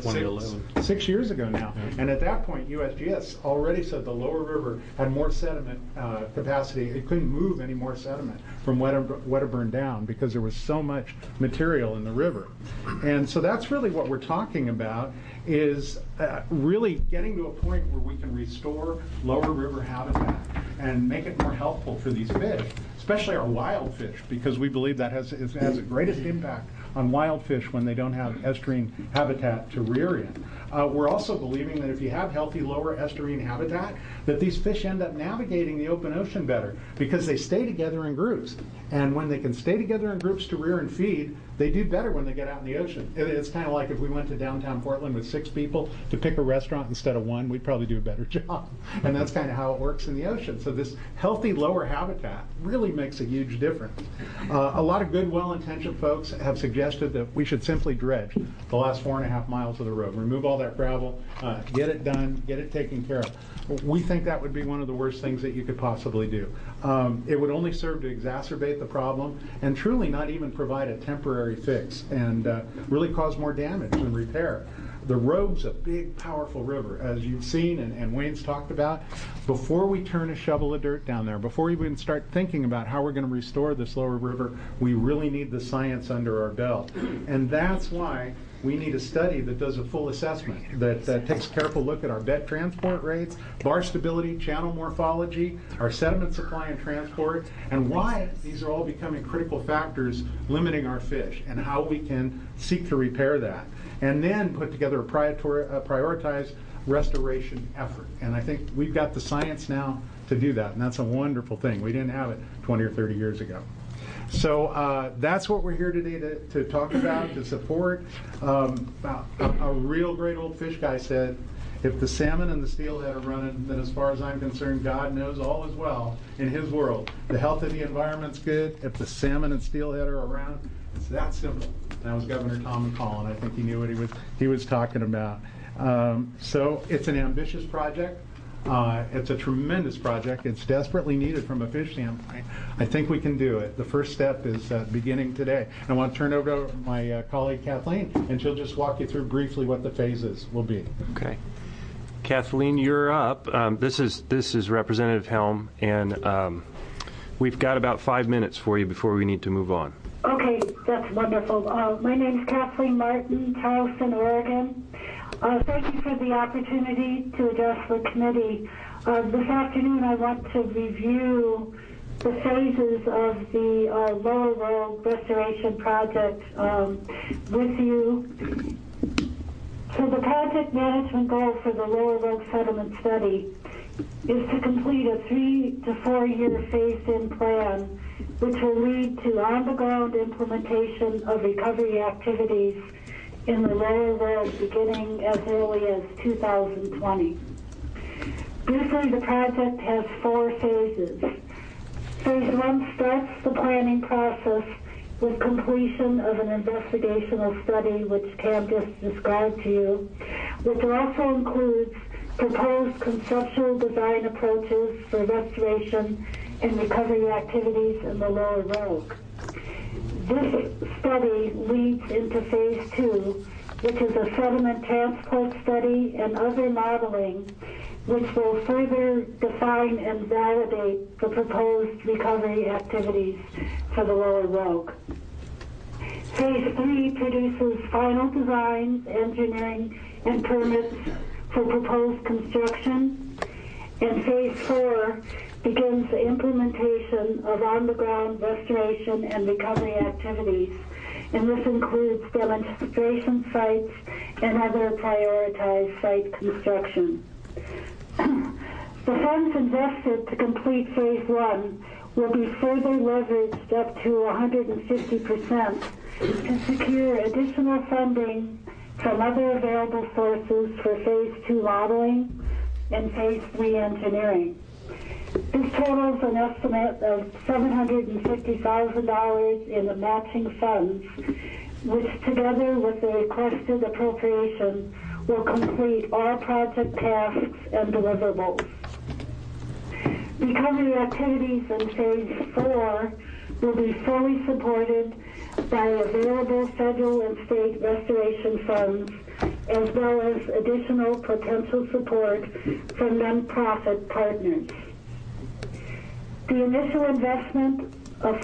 6 years ago now. Yeah. And at that point, USGS already said the lower river had more sediment capacity. It couldn't move any more sediment from Wedderburn down because there was so much material in the river. And so that's really what we're talking about, is really getting to a point where we can restore lower river habitat and make it more helpful for these fish, especially our wild fish, because we believe that has the greatest impact on wild fish when they don't have estuarine habitat to rear in. We're also believing that if you have healthy lower estuarine habitat, that these fish end up navigating the open ocean better because they stay together in groups. And when they can stay together in groups to rear and feed, they do better when they get out in the ocean. It's kind of like if we went to downtown Portland with 6 people to pick a restaurant instead of 1, we'd probably do a better job. And that's kind of how it works in the ocean. So this healthy lower habitat really makes a huge difference. A lot of good, well-intentioned folks have suggested that we should simply dredge the last 4.5 miles of the road, remove all that gravel, get it done, get it taken care of. We think that would be one of the worst things that you could possibly do. It would only serve to exacerbate the problem and truly not even provide a temporary fix and really cause more damage than repair. The Rogue's a big, powerful river, as you've seen and Wayne's talked about. Before we turn a shovel of dirt down there, before we even start thinking about how we're going to restore this lower river, we really need the science under our belt. And that's why we need a study that does a full assessment, that takes a careful look at our bed transport rates, bar stability, channel morphology, our sediment supply and transport, and why these are all becoming critical factors limiting our fish, and how we can seek to repair that. And then put together a prioritized restoration effort. And I think we've got the science now to do that, and that's a wonderful thing. We didn't have it 20 or 30 years ago. So that's what we're here today to talk about, to support. A real great old fish guy said, if the salmon and the steelhead are running, then as far as I'm concerned, God knows all is well in his world. The health of the environment's good. If the salmon and steelhead are around, it's that simple. That was Governor Tom McCollum. I think he knew what he was talking about. So it's an ambitious project. It's a tremendous project. It's desperately needed from a fish standpoint. I think we can do it. The first step is beginning today. I want to turn it over to my colleague Kathleen, and she'll just walk you through briefly what the phases will be. Okay. Kathleen, you're up. This is Representative Helm, and we've got about 5 minutes for you before we need to move on. Okay, that's wonderful. My name is Kathleen Martin, Charleston, Oregon. Thank you for the opportunity to address the committee. This afternoon I want to review the phases of the Lower Rogue Restoration Project with you. So the project management goal for the Lower Rogue Settlement Study is to complete a 3 to 4 year phased-in plan, which will lead to on-the-ground implementation of recovery activities in the Lower Rogue beginning as early as 2020. Briefly, the project has 4 phases. Phase 1 starts the planning process with completion of an investigational study, which Tam just described to you, which also includes proposed conceptual design approaches for restoration and recovery activities in the Lower Rogue. This study leads into phase 2, which is a sediment transport study and other modeling, which will further define and validate the proposed recovery activities for the Lower Rogue. Phase 3 produces final designs, engineering, and permits for proposed construction, and phase 4 begins the implementation of on-the-ground restoration and recovery activities, and this includes demonstration sites and other prioritized site construction. The funds invested to complete phase 1 will be further leveraged up to 150% to secure additional funding from other available sources for phase 2 modeling and phase 3 engineering. This totals an estimate of $750,000 in the matching funds, which together with the requested appropriation will complete all project tasks and deliverables. Recovery activities in phase 4 will be fully supported by available federal and state restoration funds, as well as additional potential support from nonprofit partners. The initial investment of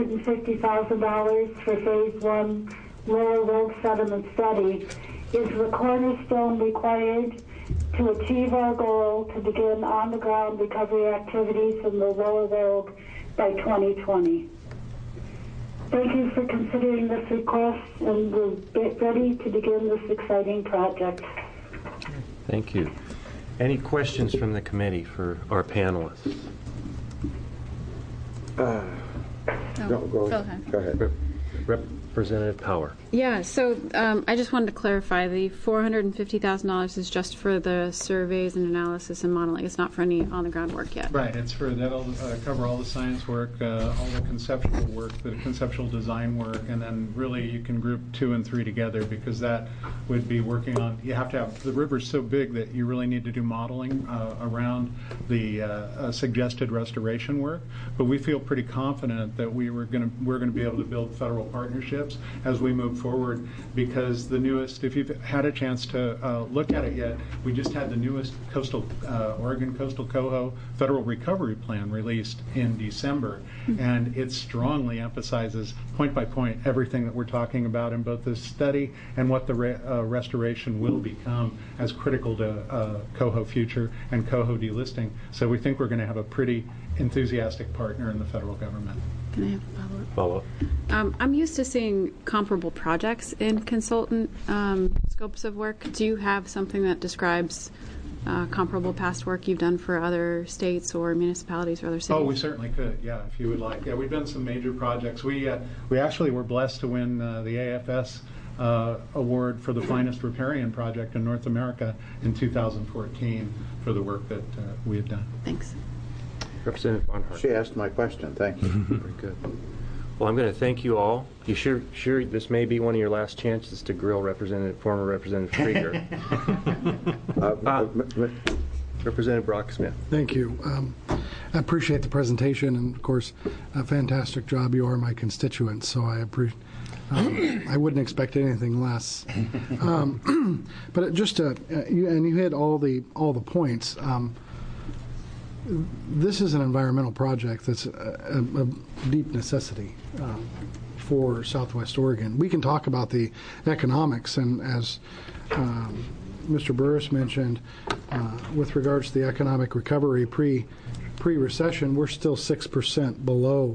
$450,000 for phase 1 Lower Rogue Settlement Study is the cornerstone required to achieve our goal to begin on-the-ground recovery activities in the Lower Rogue by 2020. Thank you for considering this request, and we'll get ready to begin this exciting project. Thank you. Any questions from the committee for our panelists? No, go ahead. Go ahead. Representative Power. Yeah, so I just wanted to clarify, the $450,000 is just for the surveys and analysis and modeling. It's not for any on-the-ground work yet. Right, that'll cover all the science work, all the conceptual work, the conceptual design work, and then really you can group 2 and 3 together, because that would be working on, you have to have, the river's so big that you really need to do modeling around the suggested restoration work. But we feel pretty confident that we're going to be able to build federal partnerships as we move forward, because the newest, if you've had a chance to look at it yet, we just had the newest Oregon Coastal Coho Federal Recovery Plan released in December, and it strongly emphasizes point by point everything that we're talking about in both this study and what the restoration will become as critical to coho future and coho delisting. So we think we're going to have a pretty enthusiastic partner in the federal government. Can I have a follow-up? Follow-up. I'm used to seeing comparable projects in consultant scopes of work. Do you have something that describes comparable past work you've done for other states or municipalities or other cities? Oh, we certainly could, yeah, if you would like. Yeah, we've done some major projects. We actually were blessed to win the AFS award for the finest riparian project in North America in 2014 for the work that we had done. Thanks. Representative Barnhart. She asked my question. Thank you. Very good. Well, I'm going to thank you all. You sure this may be one of your last chances to grill former Representative Krieger? Representative Brock Smith. Thank you. I appreciate the presentation, and of course, a fantastic job. You are my constituents, so I appreciate. I wouldn't expect anything less. But just you hit all the points. This is an environmental project that's a deep necessity for Southwest Oregon. We can talk about the economics, and as Mr. Burris mentioned, with regards to the economic recovery pre-recession, we're still 6% below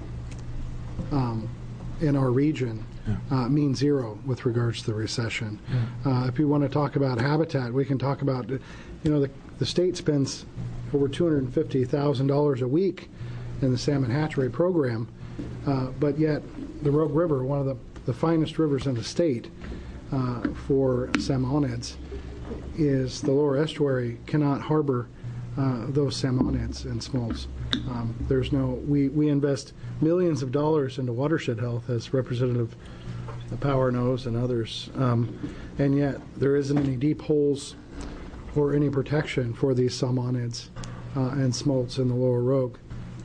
in our region, mean zero with regards to the recession. If you want to talk about habitat, we can talk about, the state spends over $250,000 a week in the salmon hatchery program, but yet the Rogue River, one of the finest rivers in the state for salmonids, is the lower estuary cannot harbor those salmonids and smolts. We invest millions of dollars into watershed health, as Representative Power knows and others, and yet there isn't any deep holes or any protection for these salmonids and smolts in the lower Rogue.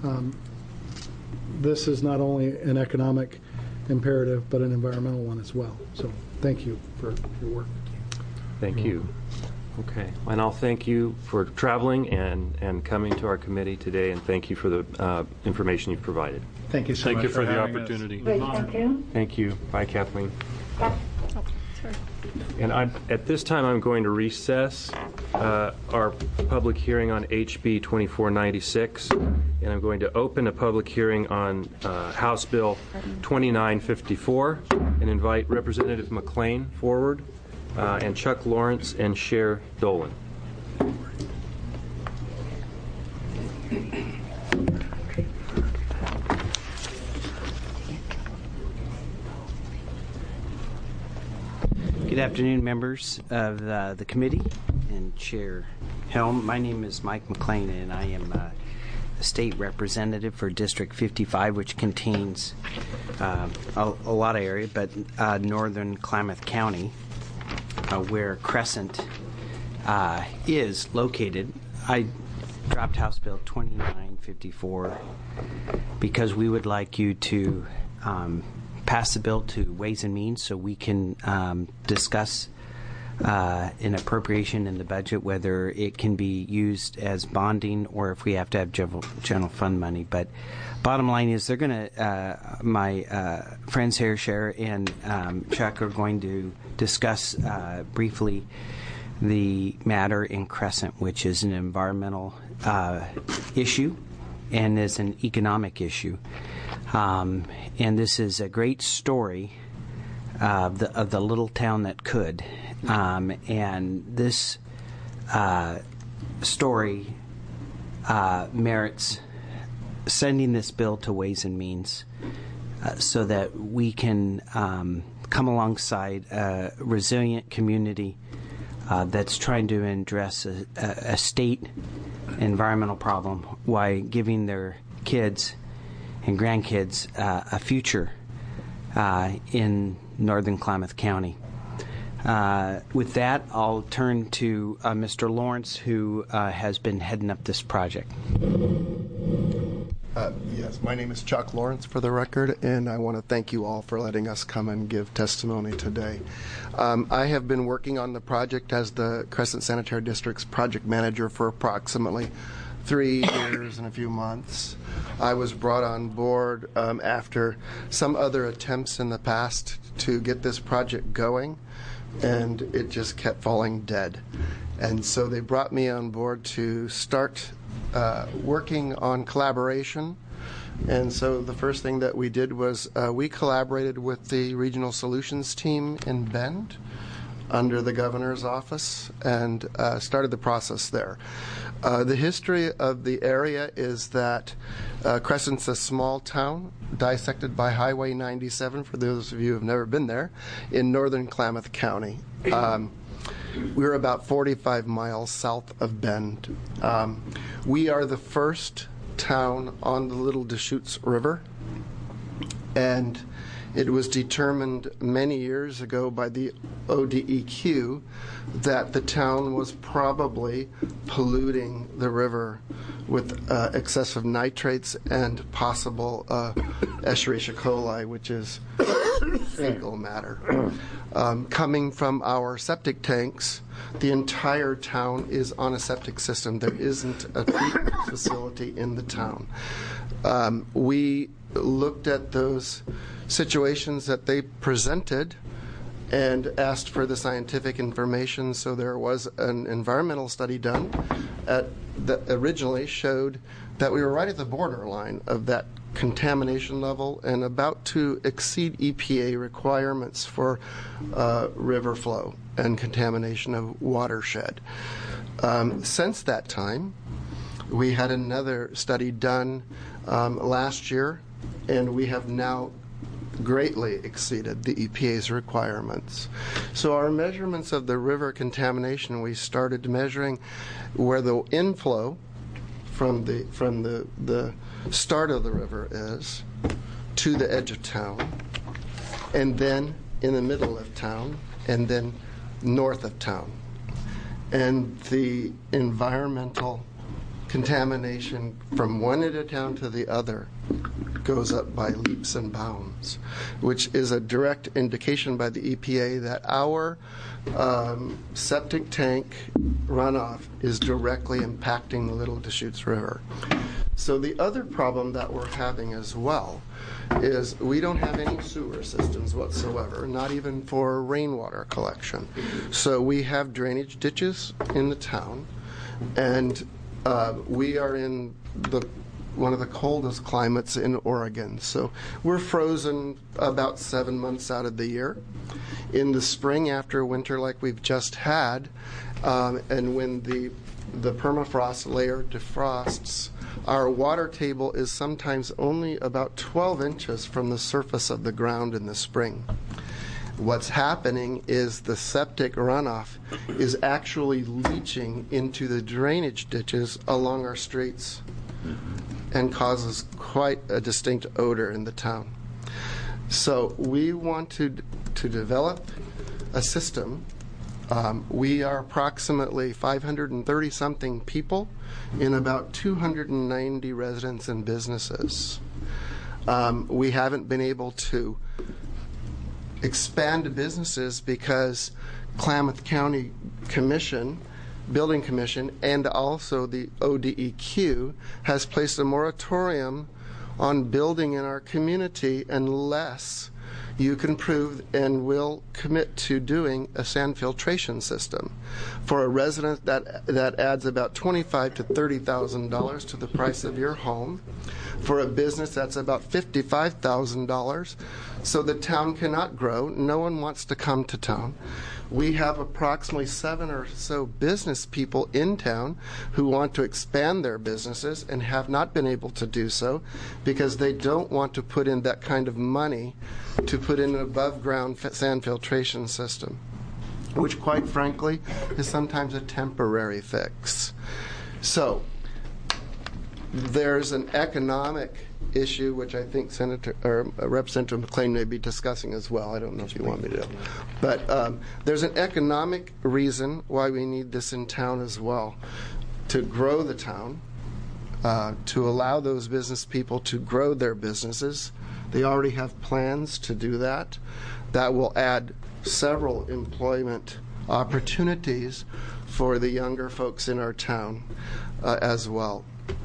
This is not only an economic imperative, but an environmental one as well. So thank you for your work. Thank you. Okay, and I'll thank you for traveling and coming to our committee today, and thank you for the information you've provided. Thank you so much. Thank you for the having us. opportunity. Thank you. Thank you. Bye, Kathleen. And at this time, I'm going to recess our public hearing on HB 2496, and I'm going to open a public hearing on House Bill 2954 and invite Representative McLean forward, and Chuck Lawrence and Cher Dolan. Good afternoon, members of the committee and Chair Helm. My name is Mike McLean, and I am a state representative for District 55, which contains a lot of area, but northern Klamath County, where Crescent is located. I dropped House Bill 2954 because we would like you to pass the bill to Ways and Means so we can discuss an appropriation in the budget, whether it can be used as bonding or if we have to have general fund money. But bottom line is, they're going to, my friends here, Cher and Chuck, are going to discuss briefly the matter in Crescent, which is an environmental issue and is an economic issue. And this is a great story of the little town that could. And this story merits sending this bill to Ways and Means so that we can come alongside a resilient community that's trying to address a state environmental problem while giving their kids and grandkids a future in northern Klamath County. With that, I'll turn to Mr. Lawrence, who has been heading up this project. Yes, my name is Chuck Lawrence, for the record, and I want to thank you all for letting us come and give testimony today. I have been working on the project as the Crescent Sanitary District's project manager for approximately 3 years and a few months. I was brought on board after some other attempts in the past to get this project going, and it just kept falling dead. And so they brought me on board to start working on collaboration. And so the first thing that we did was we collaborated with the Regional Solutions team in Bend under the governor's office and started the process there. The history of the area is that Crescent's a small town dissected by Highway 97, for those of you who have never been there, in northern Klamath County. We're about 45 miles south of Bend. We are the first town on the Little Deschutes River, and it was determined many years ago by the ODEQ that the town was probably polluting the river with excessive nitrates and possible Escherichia coli, which is fecal matter. Coming from our septic tanks, the entire town is on a septic system. There isn't a treatment facility in the town. We looked at those situations that they presented and asked for the scientific information, so there was an environmental study done that originally showed that we were right at the borderline of that contamination level and about to exceed EPA requirements for river flow and contamination of watershed. Since that time, we had another study done last year, and we have now greatly exceeded the EPA's requirements. So our measurements of the river contamination, we started measuring where the inflow from the start of the river is to the edge of town, and then in the middle of town, and then north of town. And the environmental contamination from one end of town to the other goes up by leaps and bounds, which is a direct indication by the EPA that our septic tank runoff is directly impacting the Little Deschutes River. So the other problem that we're having as well is we don't have any sewer systems whatsoever, not even for rainwater collection. So we have drainage ditches in the town, and we are in one of the coldest climates in Oregon. So we're frozen about 7 months out of the year. In the spring, after winter like we've just had, and when the permafrost layer defrosts, our water table is sometimes only about 12 inches from the surface of the ground in the spring. What's happening is the septic runoff is actually leaching into the drainage ditches along our streets and causes quite a distinct odor in the town. So we want to develop a system. We are approximately 530-something people in about 290 residents and businesses. We haven't been able to expand businesses because Klamath County Building Commission, and also the ODEQ has placed a moratorium on building in our community unless you can prove and will commit to doing a sand filtration system. For a resident, that adds about $25,000 to $30,000 to the price of your home. For a business, that's about $55,000. So the town cannot grow. No one wants to come to town. We have approximately 7 or so business people in town who want to expand their businesses and have not been able to do so because they don't want to put in that kind of money to put in an above-ground sand filtration system, which quite frankly is sometimes a temporary fix. So there's an economic issue, which I think Representative McLean may be discussing as well. I don't know if you want me to. But there's an economic reason why we need this in town as well, to grow the town, to allow those business people to grow their businesses. They already have plans to do that. That will add several employment opportunities for the younger folks in our town as well.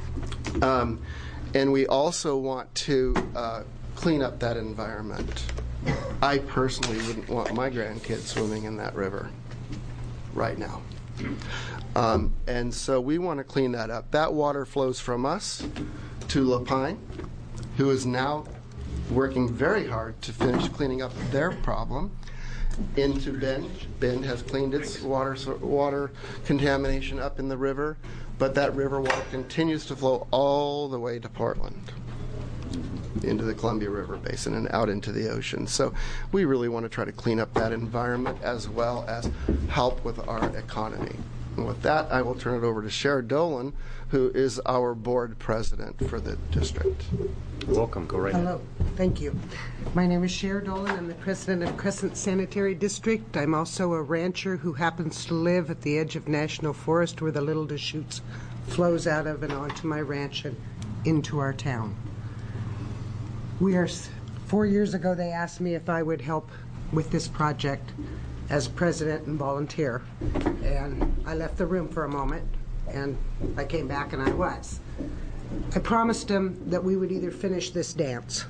And we also want to clean up that environment. I personally wouldn't want my grandkids swimming in that river right now. And so we want to clean that up. That water flows from us to Lapine, who is now working very hard to finish cleaning up their problem, into Bend. Bend has cleaned its water contamination up in the river, but that river water continues to flow all the way to Portland, into the Columbia River Basin and out into the ocean. So we really want to try to clean up that environment as well as help with our economy. And with that, I will turn it over to Cher Dolan, who is our board president for the district. Welcome. Go right ahead. Hello. Thank you. My name is Cher Dolan. I'm the president of Crescent Sanitary District. I'm also a rancher who happens to live at the edge of National Forest where the Little Deschutes flows out of and onto my ranch and into our town. 4 years ago, they asked me if I would help with this project as president and volunteer. And I left the room for a moment, and I came back and I was. I promised them that we would either finish this dance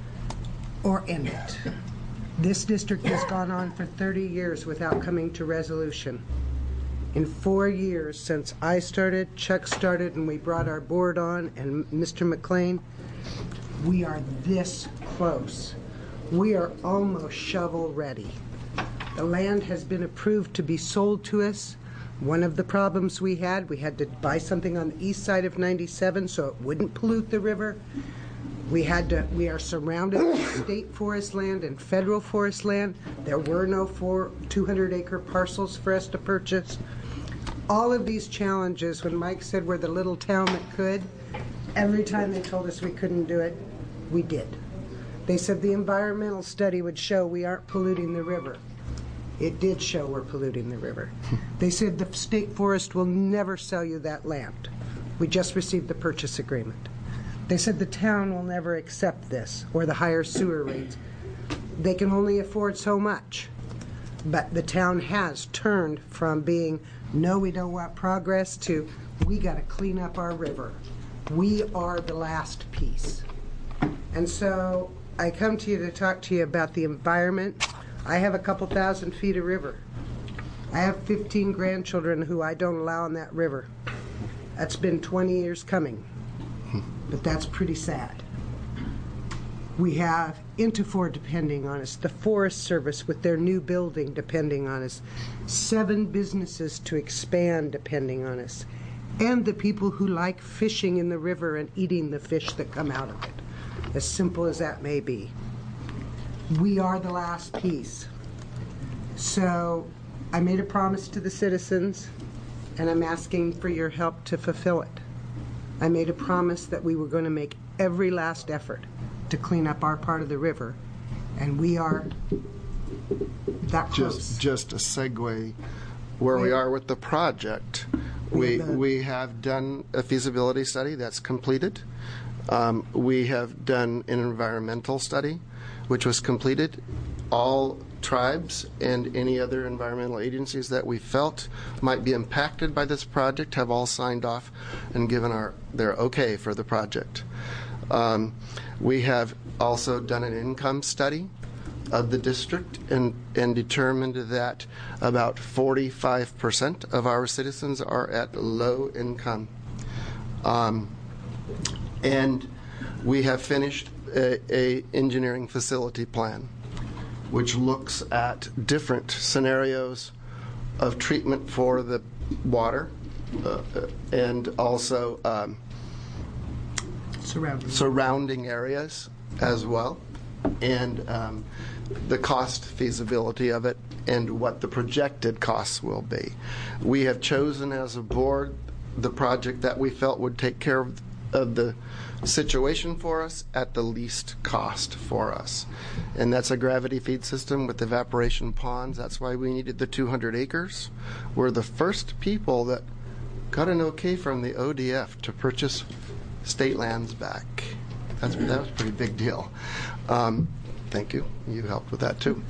or end it. This district has gone on for 30 years without coming to resolution. In 4 years since I started, Chuck started, and we brought our board on, and Mr. McLean, we are this close. We are almost shovel ready. The land has been approved to be sold to us. One of the problems we had to buy something on the east side of 97 so it wouldn't pollute the river. We are surrounded by state forest land and federal forest land. There were no 200-acre parcels for us to purchase. All of these challenges, when Mike said we're the little town that could, every time they told us we couldn't do it, we did. They said the environmental study would show we aren't polluting the river. It did show we're polluting the river. They said the state forest will never sell you that land. We just received the purchase agreement. They said the town will never accept this or the higher sewer rates. They can only afford so much. But the town has turned from being, no, we don't want progress, to we got to clean up our river. We are the last piece. And so I come to you to talk to you about the environment. I have a couple thousand feet of river. I have 15 grandchildren who I don't allow in that river. That's been 20 years coming, but that's pretty sad. We have Interfor depending on us, the Forest Service with their new building depending on us, 7 businesses to expand depending on us, and the people who like fishing in the river and eating the fish that come out of it, as simple as that may be. We are the last piece. So I made a promise to the citizens, and I'm asking for your help to fulfill it. I made a promise that we were going to make every last effort to clean up our part of the river, and we are that close. Just a segue where we are with the project. We have done a feasibility study that's completed. We have done an environmental study, which was completed. All tribes and any other environmental agencies that we felt might be impacted by this project have all signed off and given their okay for the project. We have also done an income study of the district and determined that about 45% of our citizens are at low income. And we have finished a engineering facility plan which looks at different scenarios of treatment for the water and also surrounding areas as well, and the cost feasibility of it and what the projected costs will be. We have chosen as a board the project that we felt would take care of the situation for us at the least cost for us. And that's a gravity feed system with evaporation ponds. That's why we needed the 200 acres. We're the first people that got an okay from the ODF to purchase state lands back. That was a pretty big deal. Thank you. You helped with that too.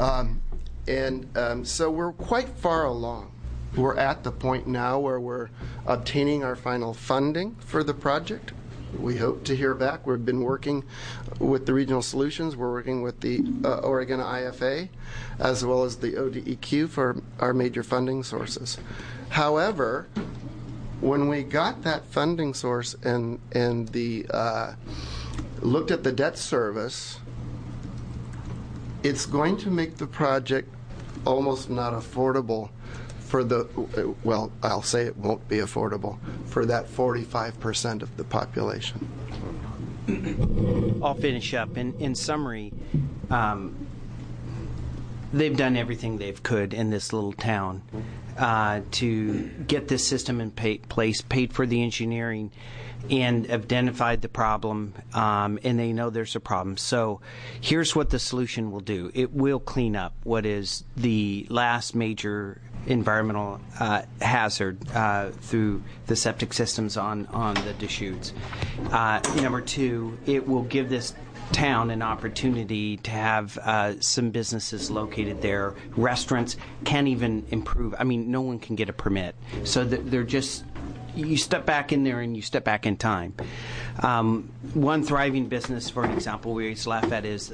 So we're quite far along. We're at the point now where we're obtaining our final funding for the project. We hope to hear back. We've been working with the Regional Solutions. We're working with the Oregon IFA as well as the ODEQ for our major funding sources. However, when we got that funding source and looked at the debt service, it's going to make the project almost not affordable for well, I'll say it won't be affordable for that 45% of the population. I'll finish up. In summary, they've done everything they could in this little town to get this system in place, paid for the engineering, and identified the problem, and they know there's a problem. So here's what the solution will do. It will clean up what is the last major environmental hazard through the septic systems on the Deschutes. Number two, it will give this town an opportunity to have some businesses located there. Restaurants can even improve. I mean, no one can get a permit. So they're just, you step back in there and you step back in time. One thriving business, for an example, we always laugh at is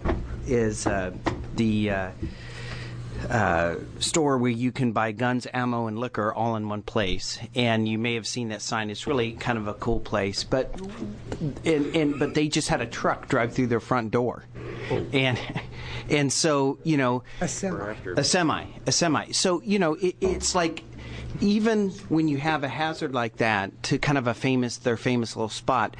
the store where you can buy guns, ammo, and liquor all in one place. And you may have seen that sign. It's really kind of a cool place. But they just had a truck drive through their front door. And so, you know, a semi. So, you know, it's like, even when you have a hazard like that, to kind of their famous little spot,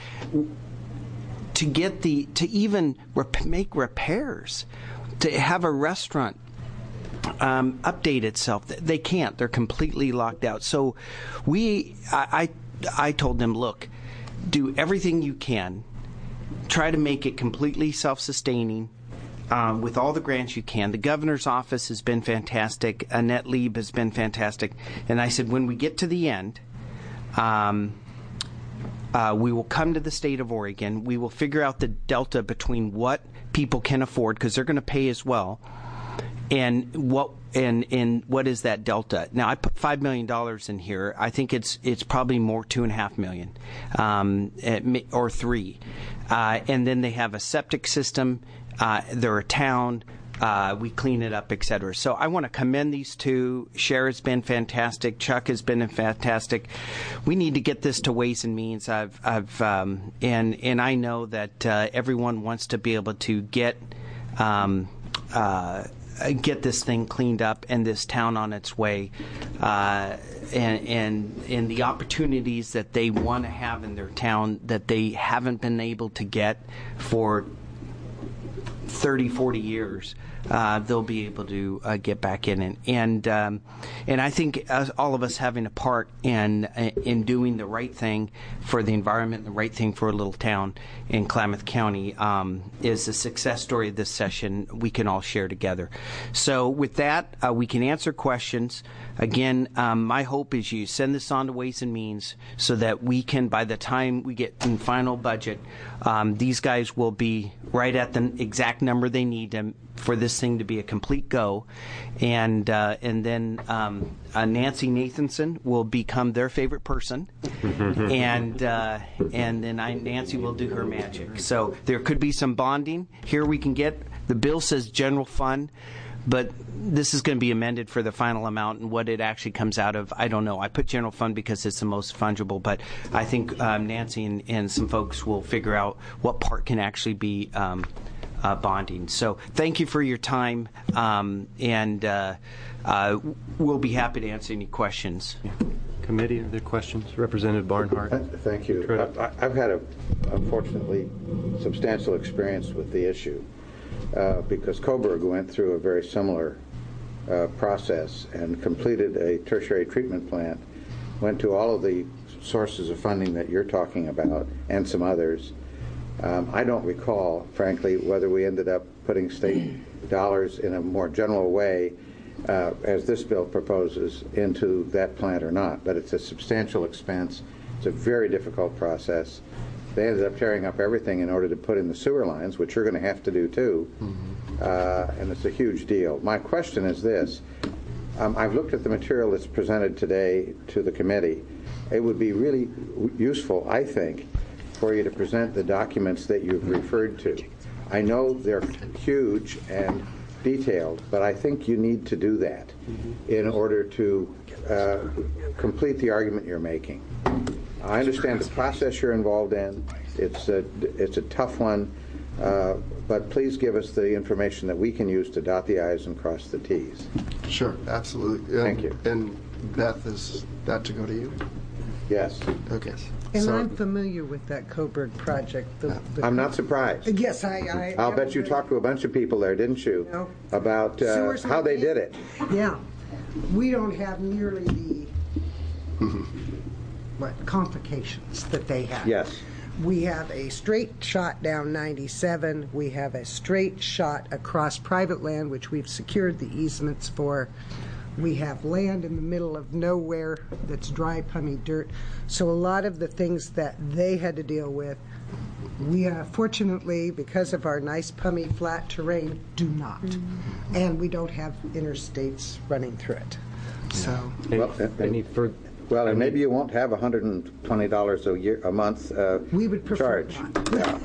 to even make repairs, to have a restaurant update itself, they can't. They're completely locked out. So I told them, look, do everything you can, try to make it completely self-sustaining. With all the grants you can. The governor's office has been fantastic. Annette Lieb has been fantastic. And I said, when we get to the end, we will come to the state of Oregon. We will figure out the delta between what people can afford, because they're going to pay as well, and what is that delta. Now, I put $5 million in here. I think it's probably more, $2.5 million, or $3 million. And then they have a septic system. They're a town. We clean it up, etc. So I want to commend these two. Cher has been fantastic. Chuck has been fantastic. We need to get this to Ways and Means. And I know that everyone wants to be able to get this thing cleaned up and this town on its way, and the opportunities that they want to have in their town that they haven't been able to get for 30, 40 years, they'll be able to get back in. And I think all of us having a part in doing the right thing for the environment, the right thing for a little town in Klamath County is a success story of this session we can all share together. So with that, we can answer questions. Again, my hope is you send this on to Ways and Means so that we can, by the time we get in final budget, these guys will be right at the exact exact number they need for this thing to be a complete go, and then Nancy Nathanson will become their favorite person, and then Nancy will do her magic. So there could be some bonding here. We can get the bill says general fund, but this is going to be amended for the final amount, and what it actually comes out of, I don't know. I put general fund because it's the most fungible, but I think Nancy and some folks will figure out what part can actually be bonding. So thank you for your time, and we'll be happy to answer any questions. Committee, are there questions? Representative Barnhart. Thank you. I've had, unfortunately, substantial experience with the issue. Because Coburg went through a very similar process and completed a tertiary treatment plant, went to all of the sources of funding that you're talking about and some others. I don't recall, frankly, whether we ended up putting state dollars in a more general way, as this bill proposes, into that plant or not. But it's a substantial expense. It's a very difficult process. They ended up tearing up everything in order to put in the sewer lines, which you're going to have to do too, and it's a huge deal. My question is this. I've looked at the material that's presented today to the committee. It would be really useful, I think, for you to present the documents that you've referred to. I know they're huge and detailed, but I think you need to do that in order to complete the argument you're making. I understand the process you're involved in. It's a tough one, but please give us the information that we can use to dot the I's and cross the T's. Sure, absolutely. Thank you. And Beth, is that to go to you? Yes. Okay. And so, I'm familiar with that Coburg project. I'm not surprised. Yes, I'll bet you talked to a bunch of people there, didn't you, about how they did it. Yeah. We don't have nearly the complications that they have. Yes. We have a straight shot down 97. We have a straight shot across private land, which we've secured the easements for. We have land in the middle of nowhere that's dry, pummy dirt. So a lot of the things that they had to deal with, we fortunately, because of our nice, pummy, flat terrain, do not. And we don't have interstates running through it. So. Well, and maybe you won't have $120 a month we would prefer charge. Not. Yeah.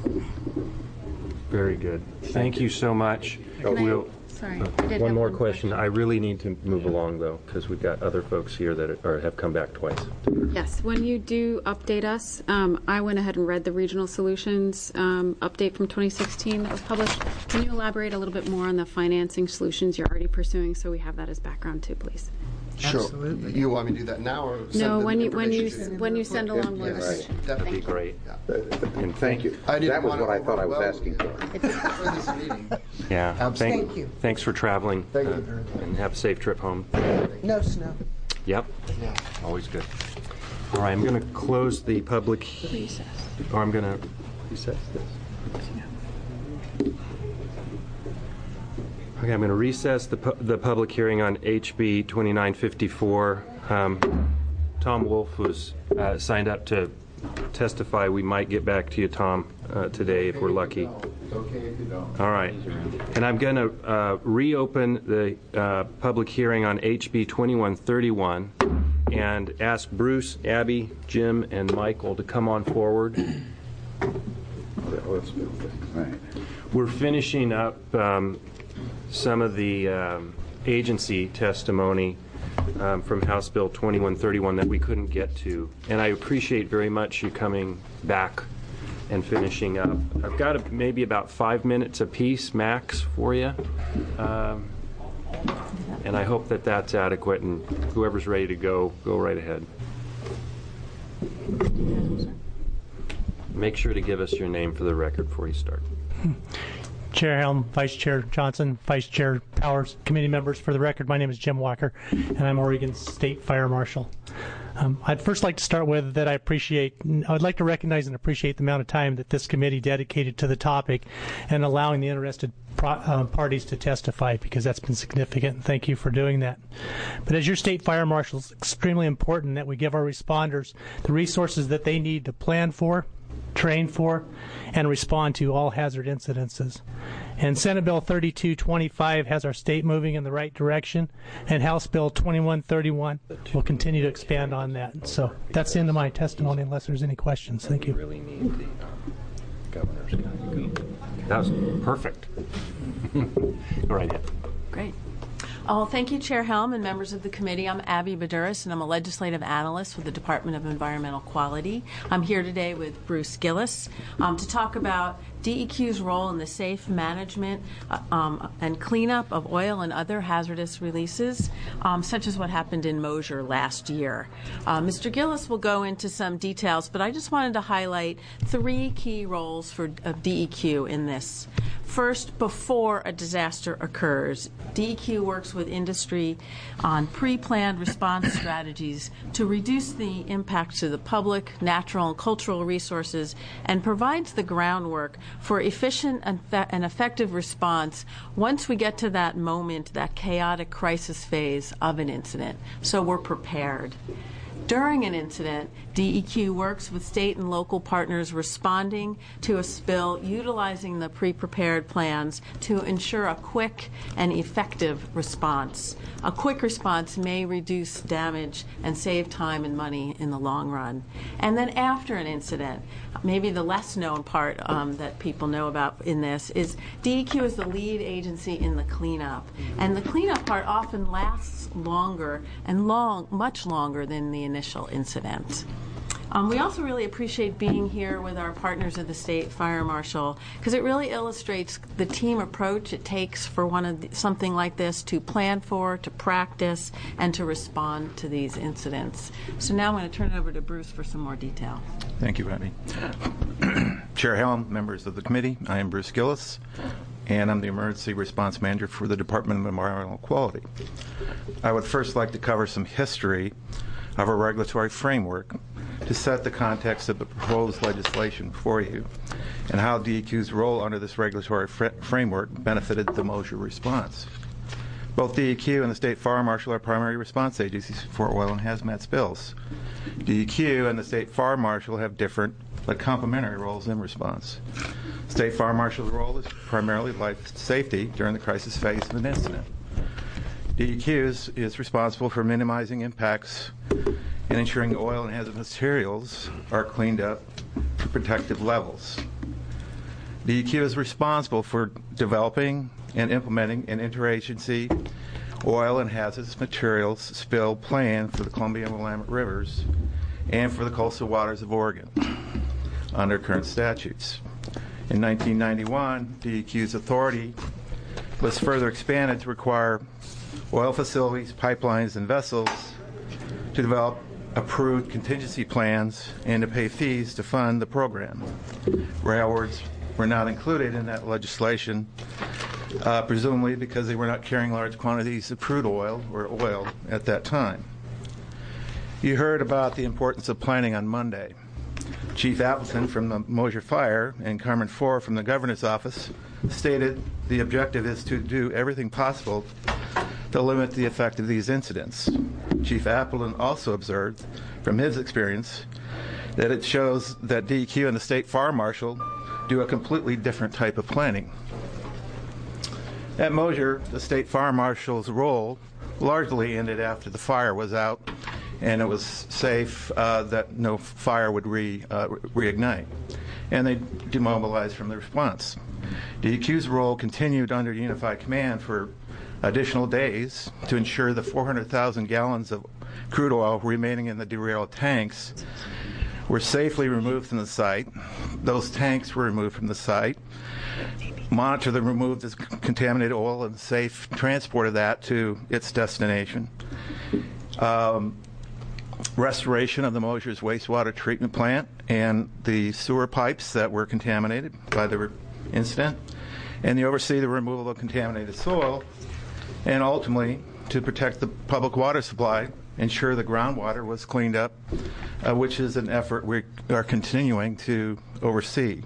Very good. Thank you so much. Sorry. One more question. I really need to move along, though, because we've got other folks here that have come back twice. Yes. When you do update us, I went ahead and read the Regional Solutions update from 2016 that was published. Can you elaborate a little bit more on the financing solutions you're already pursuing so we have that as background, too, please? Sure. Absolutely. You want me to do that now, or no? When you send along yes, letters, that'd be great. Yeah. And thank you. That was what I thought I was asking for. For this meeting. Yeah. Absolutely. Thank you. Thanks for traveling. Thank you very much. And have a safe trip home. No snow. Yep. Yeah. Always good. All right. I'm going to close the public. recess. Or I'm going to recess this. Okay, I'm going to recess the public hearing on HB 2954. Tom Wolf was signed up to testify. We might get back to you, Tom, today if we're lucky. It's okay if you don't. All right. And I'm going to reopen the public hearing on HB 2131 and ask Bruce, Abby, Jim, and Michael to come on forward. Right. We're finishing up some of the agency testimony from House Bill 2131 that we couldn't get to. And I appreciate very much you coming back and finishing up. I've got maybe about 5 minutes apiece max for you. And I hope that that's adequate, and whoever's ready to go right ahead. Make sure to give us your name for the record before you start. Chair Helm, Vice Chair Johnson, Vice Chair Powers, committee members, for the record, my name is Jim Walker, and I'm Oregon State Fire Marshal. I'd first like to start with that I would like to recognize and appreciate the amount of time that this committee dedicated to the topic and allowing the interested parties to testify, because that's been significant. Thank you for doing that. But as your state fire marshal, it's extremely important that we give our responders the resources that they need to plan for train for, and respond to all hazard incidences. And Senate Bill 3225 has our state moving in the right direction, and House Bill 2131 will continue to expand on that. So that's the end of my testimony unless there's any questions. Thank you. Really need the governor's guide. That was perfect. Go right ahead. Great. Oh, thank you, Chair Helm and members of the committee. I'm Abby Baduris, and I'm a legislative analyst with the Department of Environmental Quality. I'm here today with Bruce Gillis to talk about DEQ's role in the safe management and cleanup of oil and other hazardous releases, such as what happened in Mosier last year. Mr. Gillis will go into some details, but I just wanted to highlight 3 key roles of DEQ in this. First, before a disaster occurs, DEQ works with industry on pre-planned response strategies to reduce the impact to the public, natural, and cultural resources, and provides the groundwork for efficient and effective response once we get to that moment, that chaotic crisis phase of an incident. So we're prepared. During an incident, DEQ works with state and local partners responding to a spill, utilizing the pre-prepared plans to ensure a quick and effective response. A quick response may reduce damage and save time and money in the long run. And then after an incident, maybe the less known part that people know about in this is DEQ is the lead agency in the cleanup. And the cleanup part often lasts longer and much longer than the initial incident. We also really appreciate being here with our partners at the State Fire Marshal because it really illustrates the team approach it takes for something like this to plan for, to practice, and to respond to these incidents. So now I'm going to turn it over to Bruce for some more detail. Thank you, Abby. Chair Helm, members of the committee, I am Bruce Gillis, and I'm the Emergency Response Manager for the Department of Environmental Quality. I would first like to cover some history of our regulatory framework to set the context of the proposed legislation before you and how DEQ's role under this regulatory framework benefited the Mosier response. Both DEQ and the State Fire Marshal are primary response agencies for oil and hazmat spills. DEQ and the State Fire Marshal have different but complementary roles in response. State Fire Marshal's role is primarily life safety during the crisis phase of an incident. DEQ is responsible for minimizing impacts and ensuring oil and hazardous materials are cleaned up to protected levels. DEQ is responsible for developing and implementing an interagency oil and hazardous materials spill plan for the Columbia and Willamette rivers and for the coastal waters of Oregon under current statutes. In 1991, DEQ's authority was further expanded to require oil facilities, pipelines, and vessels to develop approved contingency plans and to pay fees to fund the program. Railroads were not included in that legislation, presumably because they were not carrying large quantities of crude oil or oil at that time. You heard about the importance of planning on Monday. Chief Appleton from the Mosier Fire and Carmen Four from the Governor's Office stated the objective is to do everything possible to limit the effect of these incidents. Chief Appleton also observed from his experience that it shows that DEQ and the State Fire Marshal do a completely different type of planning. At Mosier, the State Fire Marshal's role largely ended after the fire was out and it was safe that no fire would reignite. And they demobilized from the response. DEQ's role continued under Unified Command for additional days to ensure the 400,000 gallons of crude oil remaining in the derailed tanks were safely removed from the site. Those tanks were removed from the site. Monitor the removed contaminated oil and safe transport of that to its destination. Restoration of the Mosier's wastewater treatment plant and the sewer pipes that were contaminated by the incident, and they oversee the removal of contaminated soil, and ultimately to protect the public water supply, ensure the groundwater was cleaned up, which is an effort we are continuing to oversee.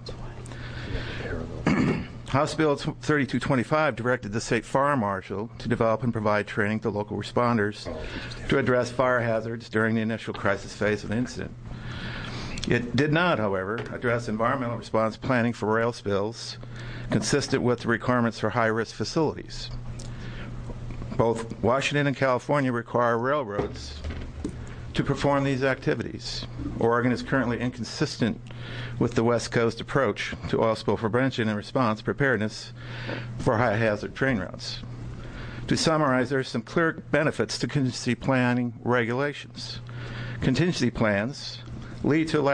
House Bill 3225 directed the State Fire Marshal to develop and provide training to local responders to address fire hazards during the initial crisis phase of an incident. It did not, however, address environmental response planning for rail spills consistent with the requirements for high-risk facilities. Both Washington and California require railroads to perform these activities. Oregon is currently inconsistent with the West Coast approach to oil spill prevention and response preparedness for high-hazard train routes. To summarize, there are some clear benefits to contingency planning regulations. Contingency plans lead to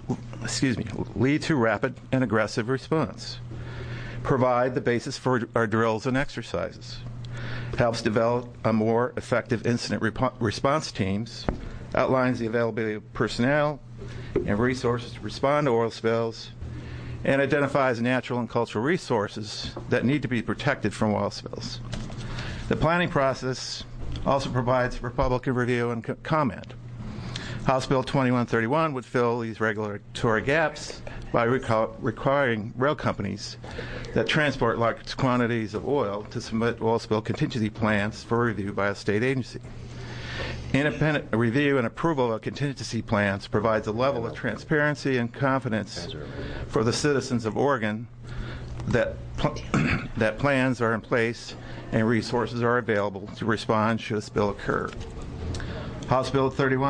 rapid and aggressive response, provide the basis for our drills and exercises, helps develop a more effective incident response teams, outlines the availability of personnel and resources to respond to oil spills, and identifies natural and cultural resources that need to be protected from oil spills. The planning process also provides for public review and comment. House Bill 2131 would fill these regulatory gaps by requiring rail companies that transport large quantities of oil to submit oil spill contingency plans for review by a state agency. Independent review and approval of contingency plans provides a level of transparency and confidence for the citizens of Oregon that plans are in place and resources are available to respond should a spill occur. House Bill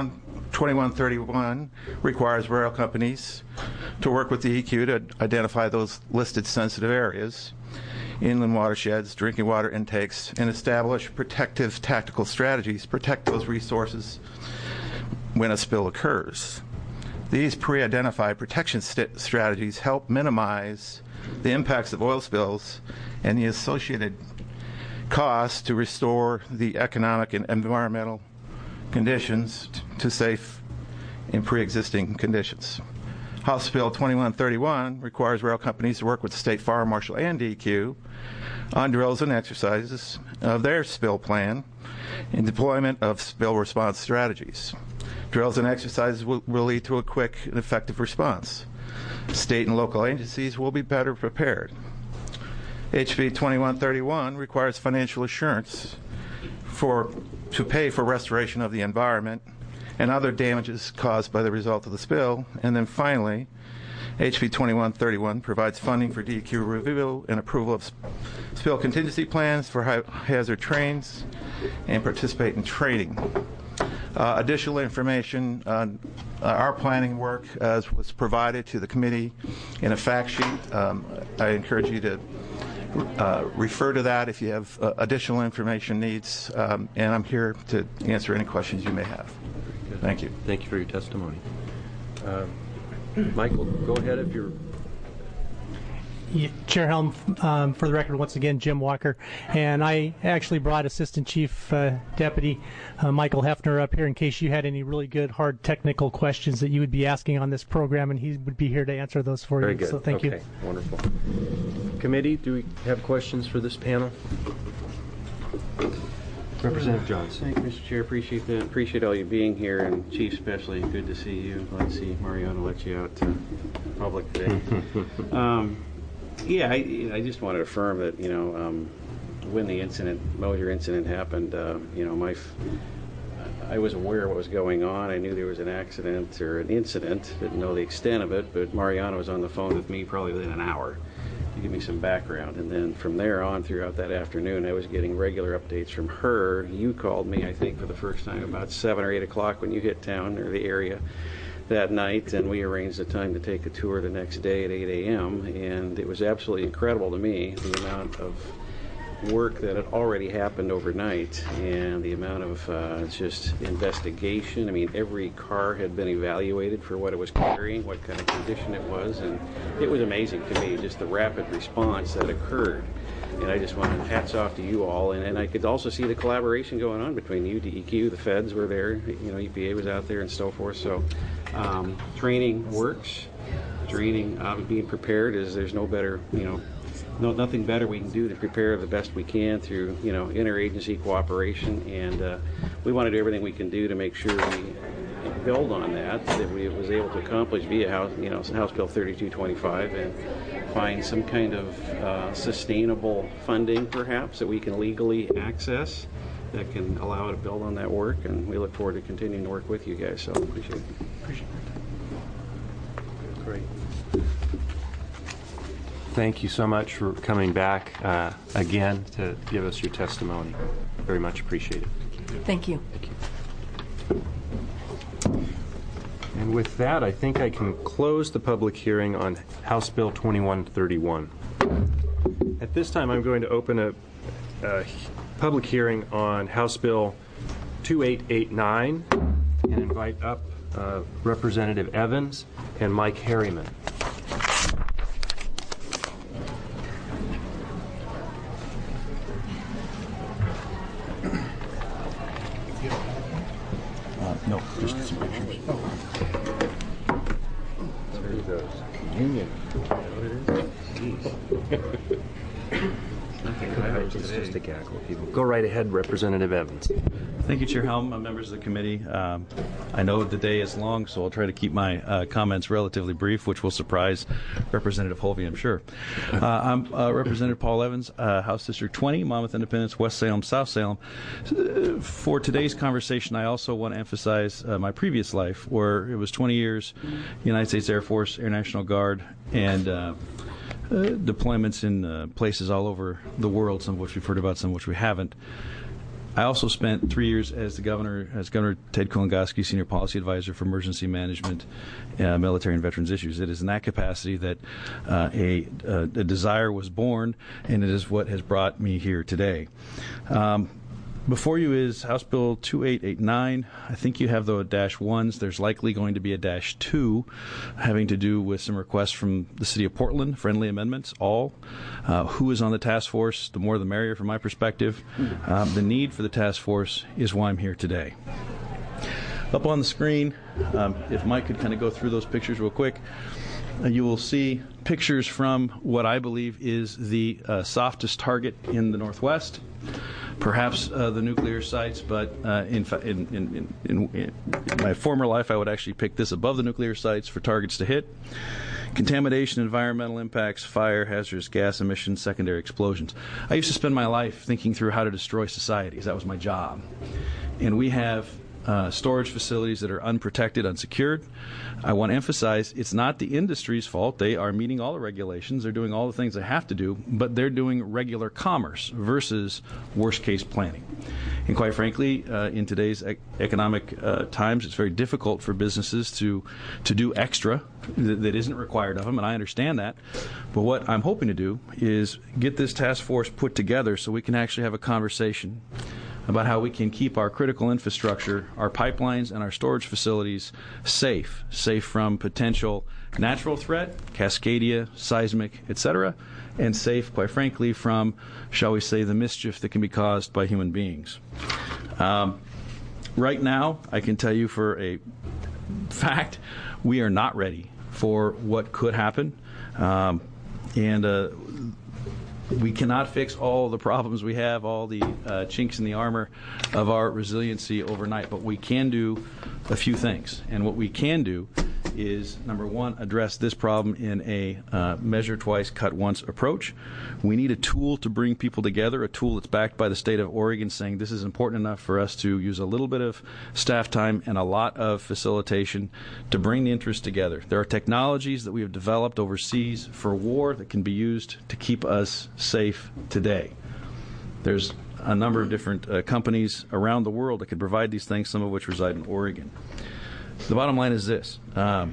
2131 requires rail companies to work with the EQ to identify those listed sensitive areas, inland watersheds, drinking water intakes, and establish protective tactical strategies to protect those resources when a spill occurs. These pre-identified protection strategies help minimize the impacts of oil spills and the associated costs to restore the economic and environmental conditions to safe and pre-existing conditions. House Bill 2131 requires rail companies to work with the state fire marshal and DEQ on drills and exercises of their spill plan and deployment of spill response strategies. Drills and exercises will lead to a quick and effective response. State and local agencies will be better prepared. HB 2131 requires financial assurance to pay for restoration of the environment and other damages caused by the result of the spill. And then finally, HB 2131 provides funding for DEQ review and approval of spill contingency plans for high-hazard trains and participate in training. Additional information on our planning work was provided to the committee in a fact sheet. I encourage you to refer to that if you have additional information needs, and I'm here to answer any questions you may have. Thank you. Thank you for your testimony. Michael, go ahead if you're... Chair Helm, for the record, once again, Jim Walker, and I actually brought Assistant Chief Deputy Michael Hefner up here in case you had any really good, hard technical questions that you would be asking on this program, and he would be here to answer those for Very you. good. So thank you. Okay, wonderful. Committee, do we have questions for this panel? Representative Johnson. Thank you, Mr. Chair. Appreciate that. Appreciate all you being here, and Chief especially. Good to see you. Glad to see Mariano let you out to public today. Yeah, I just want to affirm that, when the Moser incident happened, I was aware of what was going on. I knew there was an accident or an incident. Didn't know the extent of it, but Mariano was on the phone with me probably within an hour to give me some background. And then from there on throughout that afternoon, I was getting regular updates from her. You called me, I think, for the first time about 7 or 8 o'clock when you hit town or the area that night, and we arranged a time to take a tour the next day at 8 a.m. And it was absolutely incredible to me, the amount of work that had already happened overnight and the amount of just investigation. I mean, every car had been evaluated for what it was carrying, what kind of condition it was, and it was amazing to me, just the rapid response that occurred. And I just wanted hats off to you all, and I could also see the collaboration going on between you, DEQ, the feds were there, EPA was out there and so forth. So training works. Training, being prepared is, there's no better, nothing better we can do to prepare the best we can through, interagency cooperation, and we want to do everything we can do to make sure we build on that we was able to accomplish via House Bill 3225 and find some kind of sustainable funding, perhaps, that we can legally access that can allow it to build on that work, and we look forward to continuing to work with you guys, so appreciate it. Great. Thank you so much for coming back again to give us your testimony. Very much appreciated. Thank you. Thank you. And with that, I think I can close the public hearing on House Bill 2131. At this time, I'm going to open a public hearing on House Bill 2889 and invite up Representative Evans and Mike Harriman. No, just some pictures. There he goes. Union. You know what it is? Jeez. It's just a gaggle of people. Go right ahead, Representative Evans. Thank you, Chair Helm, members of the committee. I know the day is long, so I'll try to keep my comments relatively brief, which will surprise Representative Holvey, I'm sure. I'm Representative Paul Evans, House District 20, Monmouth Independence, West Salem, South Salem. For today's conversation, I also want to emphasize my previous life, where it was 20 years, United States Air Force, Air National Guard, and deployments in places all over the world, some of which we've heard about, some of which we haven't. I also spent 3 years as Governor Ted Kulongoski, Senior Policy Advisor for Emergency Management, Military and Veterans Issues. It is in that capacity that a desire was born, and it is what has brought me here today. Before you is House Bill 2889. I think you have the -1s. There's likely going to be a -2 having to do with some requests from the City of Portland, friendly amendments, all. Who is on the task force? The more the merrier from my perspective. The need for the task force is why I'm here today. Up on the screen, if Mike could kind of go through those pictures real quick, you will see pictures from what I believe is the softest target in the Northwest. Perhaps the nuclear sites, but in my former life, I would actually pick this above the nuclear sites for targets to hit. Contamination, environmental impacts, fire, hazardous gas emissions, secondary explosions. I used to spend my life thinking through how to destroy societies. That was my job. And we have storage facilities that are unprotected, unsecured. I want to emphasize it's not the industry's fault. They are meeting all the regulations. They're doing all the things they have to do, but they're doing regular commerce versus worst-case planning. And quite frankly, in today's economic times, it's very difficult for businesses to do extra that isn't required of them, and I understand that. But what I'm hoping to do is get this task force put together so we can actually have a conversation about how we can keep our critical infrastructure, our pipelines, and our storage facilities safe from potential natural threat, Cascadia, seismic, etc., and safe, quite frankly, from, shall we say, the mischief that can be caused by human beings. Right now, I can tell you for a fact, we are not ready for what could happen. We cannot fix all the problems we have, all the chinks in the armor of our resiliency overnight, but we can do a few things. And what we can do is, number one, address this problem in a measure twice, cut once approach. We need a tool to bring people together, a tool that's backed by the state of Oregon saying this is important enough for us to use a little bit of staff time and a lot of facilitation to bring the interests together. There are technologies that we have developed overseas for war that can be used to keep us safe today. There's a number of different companies around the world that can provide these things, some of which reside in Oregon. The bottom line is this. A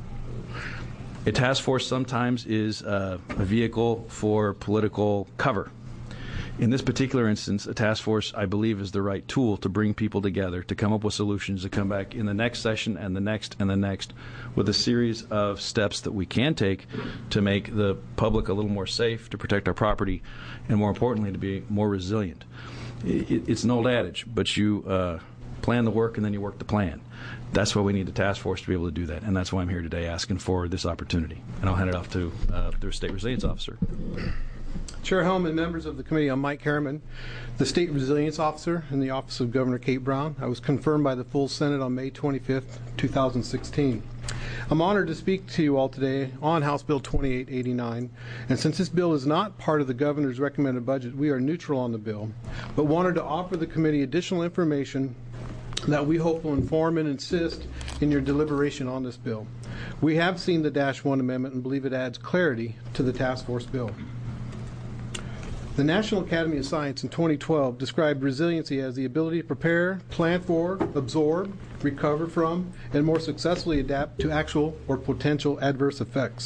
task force sometimes is a vehicle for political cover. In this particular instance, a task force, I believe, is the right tool to bring people together, to come up with solutions, to come back in the next session and the next and the next with a series of steps that we can take to make the public a little more safe, to protect our property, and more importantly, to be more resilient. It's an old adage, but you plan the work and then you work the plan. That's why we need the task force to be able to do that, and that's why I'm here today asking for this opportunity. And I'll hand it off to the State Resilience Officer. Chair Helm and members of the committee, I'm Mike Harriman, the State Resilience Officer in the Office of Governor Kate Brown. I was confirmed by the full Senate on May 25th, 2016. I'm honored to speak to you all today on House Bill 2889, and since this bill is not part of the Governor's recommended budget, we are neutral on the bill, but wanted to offer the committee additional information that we hope will inform and assist in your deliberation on this bill. We have seen the Dash 1 amendment and believe it adds clarity to the task force bill. The National Academy of Science in 2012 described resiliency as the ability to prepare, plan for, absorb, recover from, and more successfully adapt to actual or potential adverse events.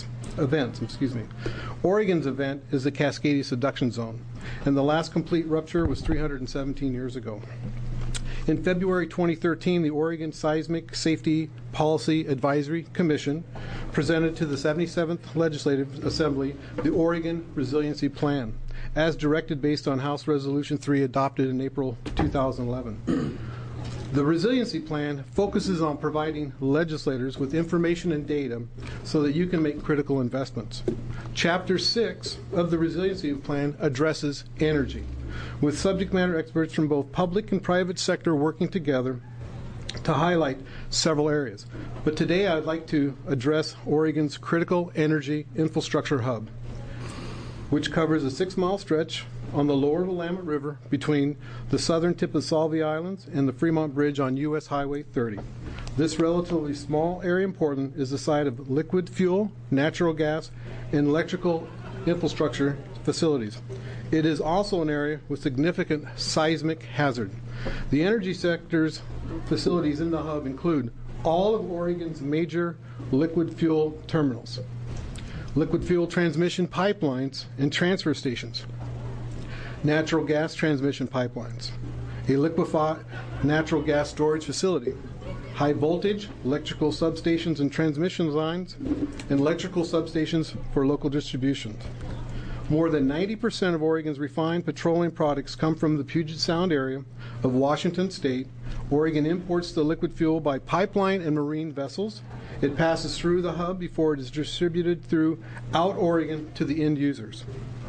Oregon's event is the Cascadia Subduction Zone, and the last complete rupture was 317 years ago. In February 2013, the Oregon Seismic Safety Policy Advisory Commission presented to the 77th Legislative Assembly the Oregon Resiliency Plan, as directed based on House Resolution 3 adopted in April 2011. The Resiliency Plan focuses on providing legislators with information and data so that you can make critical investments. Chapter 6 of the Resiliency Plan addresses energy, with subject matter experts from both public and private sector working together to highlight several areas. But today I'd like to address Oregon's critical energy infrastructure hub, which covers a 6-mile stretch on the lower Willamette River between the southern tip of Salvie Islands and the Fremont Bridge on U.S. Highway 30. This relatively small area in Portland is the site of liquid fuel, natural gas, and electrical infrastructure facilities. It is also an area with significant seismic hazard. The energy sector's facilities in the hub include all of Oregon's major liquid fuel terminals, liquid fuel transmission pipelines and transfer stations, natural gas transmission pipelines, a liquefied natural gas storage facility, high voltage electrical substations and transmission lines, and electrical substations for local distribution. More than 90% of Oregon's refined petroleum products come from the Puget Sound area of Washington State. Oregon imports the liquid fuel by pipeline and marine vessels. It passes through the hub before it is distributed throughout Oregon to the end users.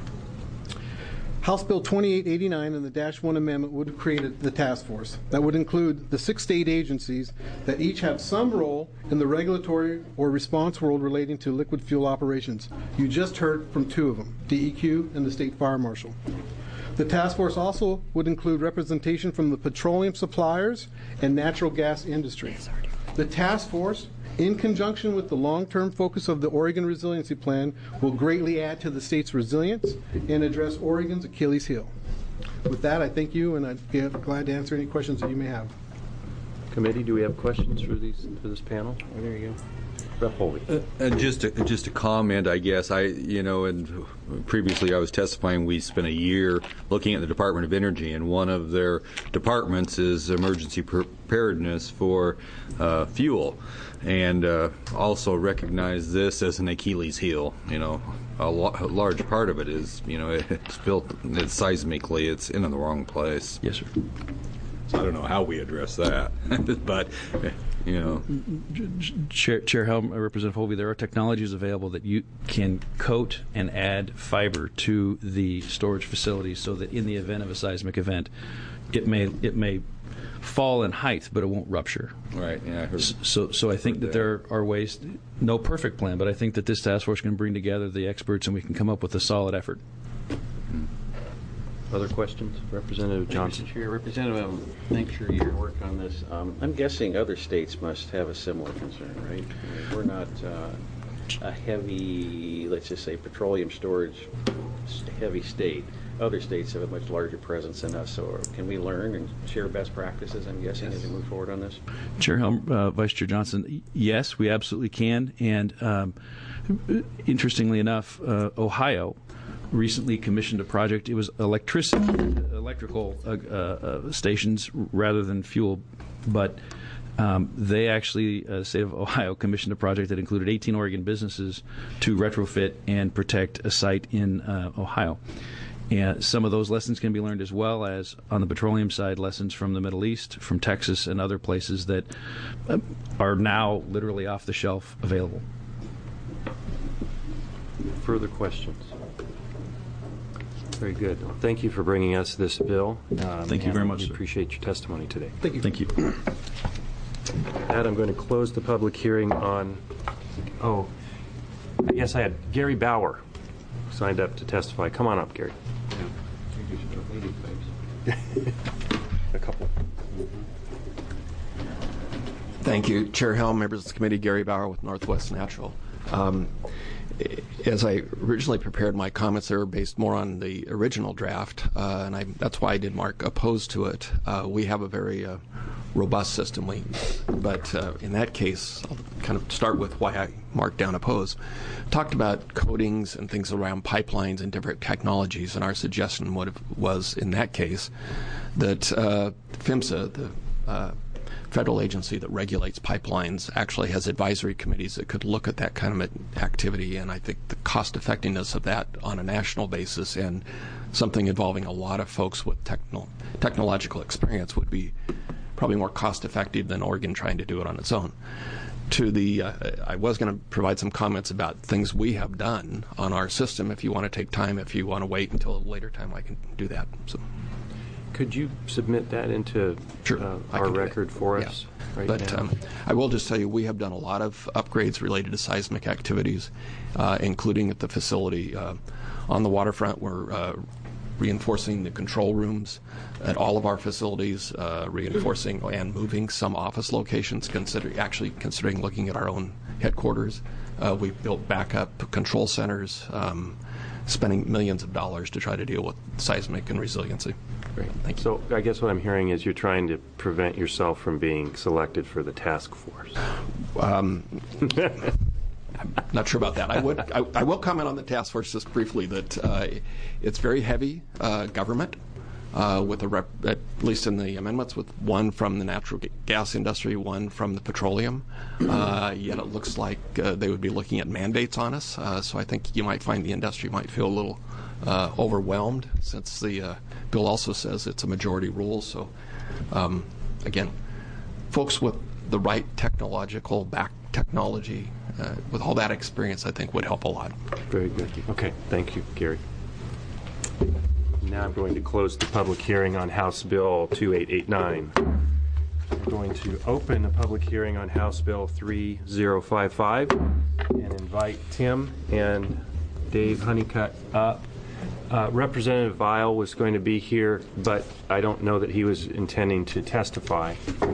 House Bill 2889 and the Dash 1 amendment would have created the task force that would include the 6 state agencies that each have some role in the regulatory or response world relating to liquid fuel operations. You just heard from 2 of them, DEQ and the State Fire Marshal. The task force also would include representation from the petroleum suppliers and natural gas industry. The task force, in conjunction with the long-term focus of the Oregon Resiliency Plan, will greatly add to the state's resilience and address Oregon's Achilles heel. With that, I thank you, and I'd be glad to answer any questions that you may have. Committee, do we have questions for this panel? Oh, there you go. Rep. Holvey. And just a comment, I guess. And previously I was testifying. We spent a year looking at the Department of Energy, and one of their departments is emergency preparedness for fuel, and also recognize this as an Achilles heel. A large part of it is, it's built, it's seismically, it's in the wrong place. Yes, sir. So I don't know how we address that, but. Chair Helm, Representative Holvey, there are technologies available that you can coat and add fiber to the storage facilities so that in the event of a seismic event, it may fall in height, but it won't rupture. Right. Yeah. I heard. So I think that there are ways. No perfect plan, but I think that this task force can bring together the experts and we can come up with a solid effort. Other questions? Representative Johnson. Mr. Chair, Representative, thanks for your work on this. I'm guessing other states must have a similar concern, right? I mean, we're not a heavy, let's just say, petroleum storage heavy state. Other states have a much larger presence than us, so can we learn and share best practices, I'm guessing, as we move forward on this? Chair Helm, Vice Chair Johnson, yes, we absolutely can. And interestingly enough, Ohio recently commissioned a project. It was electrical stations rather than fuel, but they actually, state of Ohio, commissioned a project that included 18 Oregon businesses to retrofit and protect a site in Ohio. And some of those lessons can be learned, as well as on the petroleum side, lessons from the Middle East, from Texas, and other places that are now literally off the shelf available. Further questions? Very good. Well, thank you for bringing us this bill. Thank you very much. We appreciate your testimony today. Thank you. Thank you. With that, I'm going to close the public hearing on. Oh, yes, I had Gary Bauer signed up to testify. Come on up, Gary. A couple. Thank you, Chair Helm, members of the committee. Gary Bauer with Northwest Natural. As I originally prepared my comments, they were based more on the original draft, and that's why I did mark opposed to it. We have a very robust system, but in that case, I'll kind of start with why I marked down opposed. Talked about coatings and things around pipelines and different technologies, and our suggestion was in that case that PHMSA, the federal agency that regulates pipelines, actually has advisory committees that could look at that kind of activity, and I think the cost effectiveness of that on a national basis and something involving a lot of folks with technological experience would be probably more cost effective than Oregon trying to do it on its own. I was going to provide some comments about things we have done on our system. If you want to take time, if you want to wait until a later time, I can do that. So. Could you submit that into our record for us right now? I will just tell you, we have done a lot of upgrades related to seismic activities, including at the facility. On the waterfront, we're reinforcing the control rooms at all of our facilities, reinforcing and moving some office locations, considering looking at our own headquarters. We've built backup control centers, spending millions of dollars to try to deal with seismic and resiliency. Great. Thank you. So I guess what I'm hearing is you're trying to prevent yourself from being selected for the task force. I'm not sure about that. I will comment on the task force just briefly that it's very heavy government, with at least in the amendments, with one from the natural gas industry, one from the petroleum. Yet it looks like they would be looking at mandates on us. So I think you might find the industry might feel a little overwhelmed, since the bill also says it's a majority rule. So again, folks with the right technology, with all that experience, I think would help a lot. Very good. Okay, thank you, Gary. Now I'm going to close the public hearing on House Bill 2889. I'm going to open the public hearing on House Bill 3055 and invite Tim and Dave Honeycutt up. Representative Vial was going to be here, but I don't know that he was intending to testify.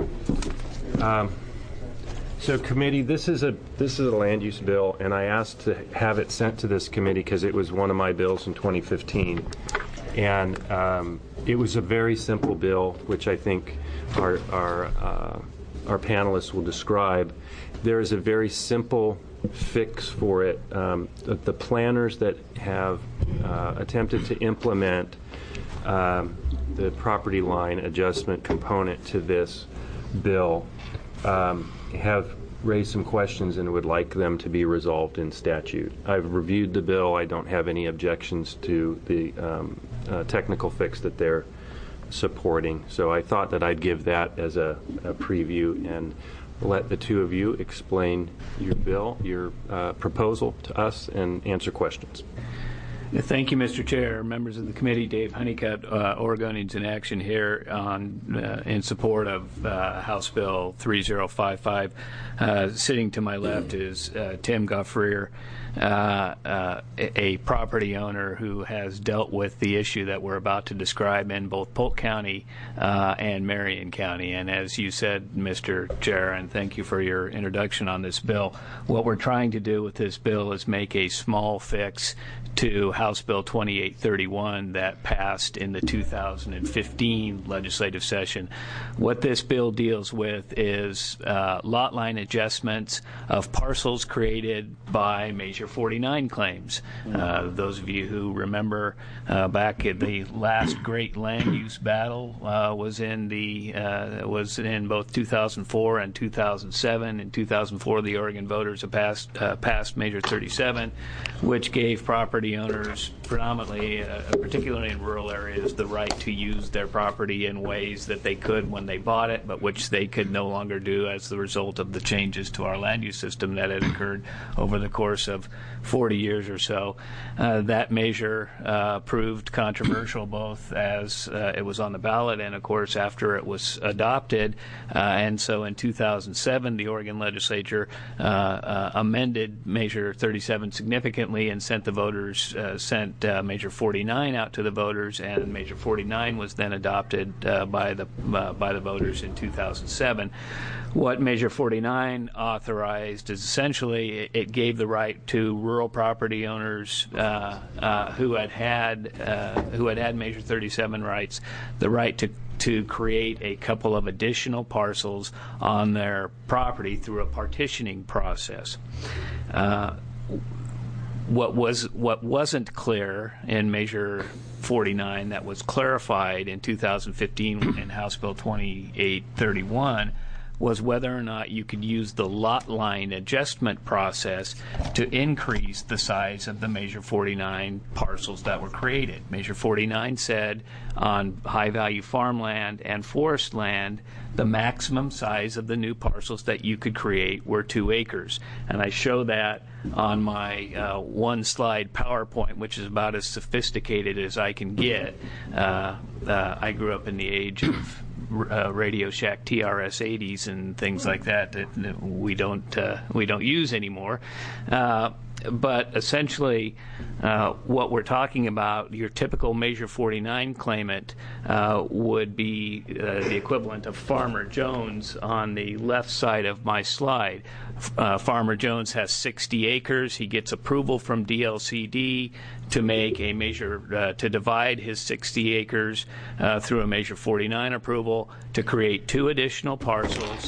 So committee, this is a land use bill, and I asked to have it sent to this committee because it was one of my bills in 2015. And it was a very simple bill, which I think our panelists will describe. There is a very simple fix for it. The planners that have attempted to implement the property line adjustment component to this bill have raised some questions and would like them to be resolved in statute. I've reviewed the bill. I don't have any objections to the technical fix that they're supporting. So I thought that I'd give that as a preview and let the two of you explain your bill, your proposal to us, and answer questions. Thank you, Mr. Chair, members of the committee. Dave Honeycutt, Oregonians in Action here in support of House Bill 3055. Sitting to my left is Tim Goffreer, a property owner who has dealt with the issue that we're about to describe in both Polk County and Marion County. And as you said, Mr. Chair, and thank you for your introduction on this bill, what we're trying to do with this bill is make a small fix to House Bill 2831 that passed in the 2015 legislative session. What this bill deals with is lot line adjustments of parcels created by Measure 49 claims. Those of you who remember back at the last great land use battle was in both 2004 and 2007. In 2004, the Oregon voters passed Measure 37, which gave property owners, predominantly, particularly in rural areas, the right to use their property in ways that they could when they bought it, but which they could no longer do as the result of the changes to our land use system that had occurred over the course of 40 years or so. That measure proved controversial both as it was on the ballot and, of course, after it was adopted. And so in 2007, the Oregon legislature amended Measure 37 significantly and sent the voters sent Measure 49 out to the voters, and Measure 49 was then adopted by the voters in 2007. What Measure 49 authorized is essentially it gave the right to rural property owners who had Measure 37 rights, the right to create a couple of additional parcels on their property through a partitioning process. What wasn't clear in Measure 49 that was clarified in 2015 in House Bill 2831 was whether or not you could use the lot line adjustment process to increase the size of the Measure 49 parcels that were created. Measure 49 said on high-value farmland and forest land, the maximum size of the new parcels that you could create were 2 acres. And I show that on my one-slide PowerPoint, which is about as sophisticated as I can get. I grew up in the age of Radio Shack TRS-80s and things like that we don't use anymore. But essentially, what we're talking about, your typical Measure 49 claimant would be the equivalent of Farmer Jones on the left side of my slide. Farmer Jones has 60 acres. He gets approval from DLCD to make a measure, to divide his 60 acres through a Measure 49 approval to create 2 additional parcels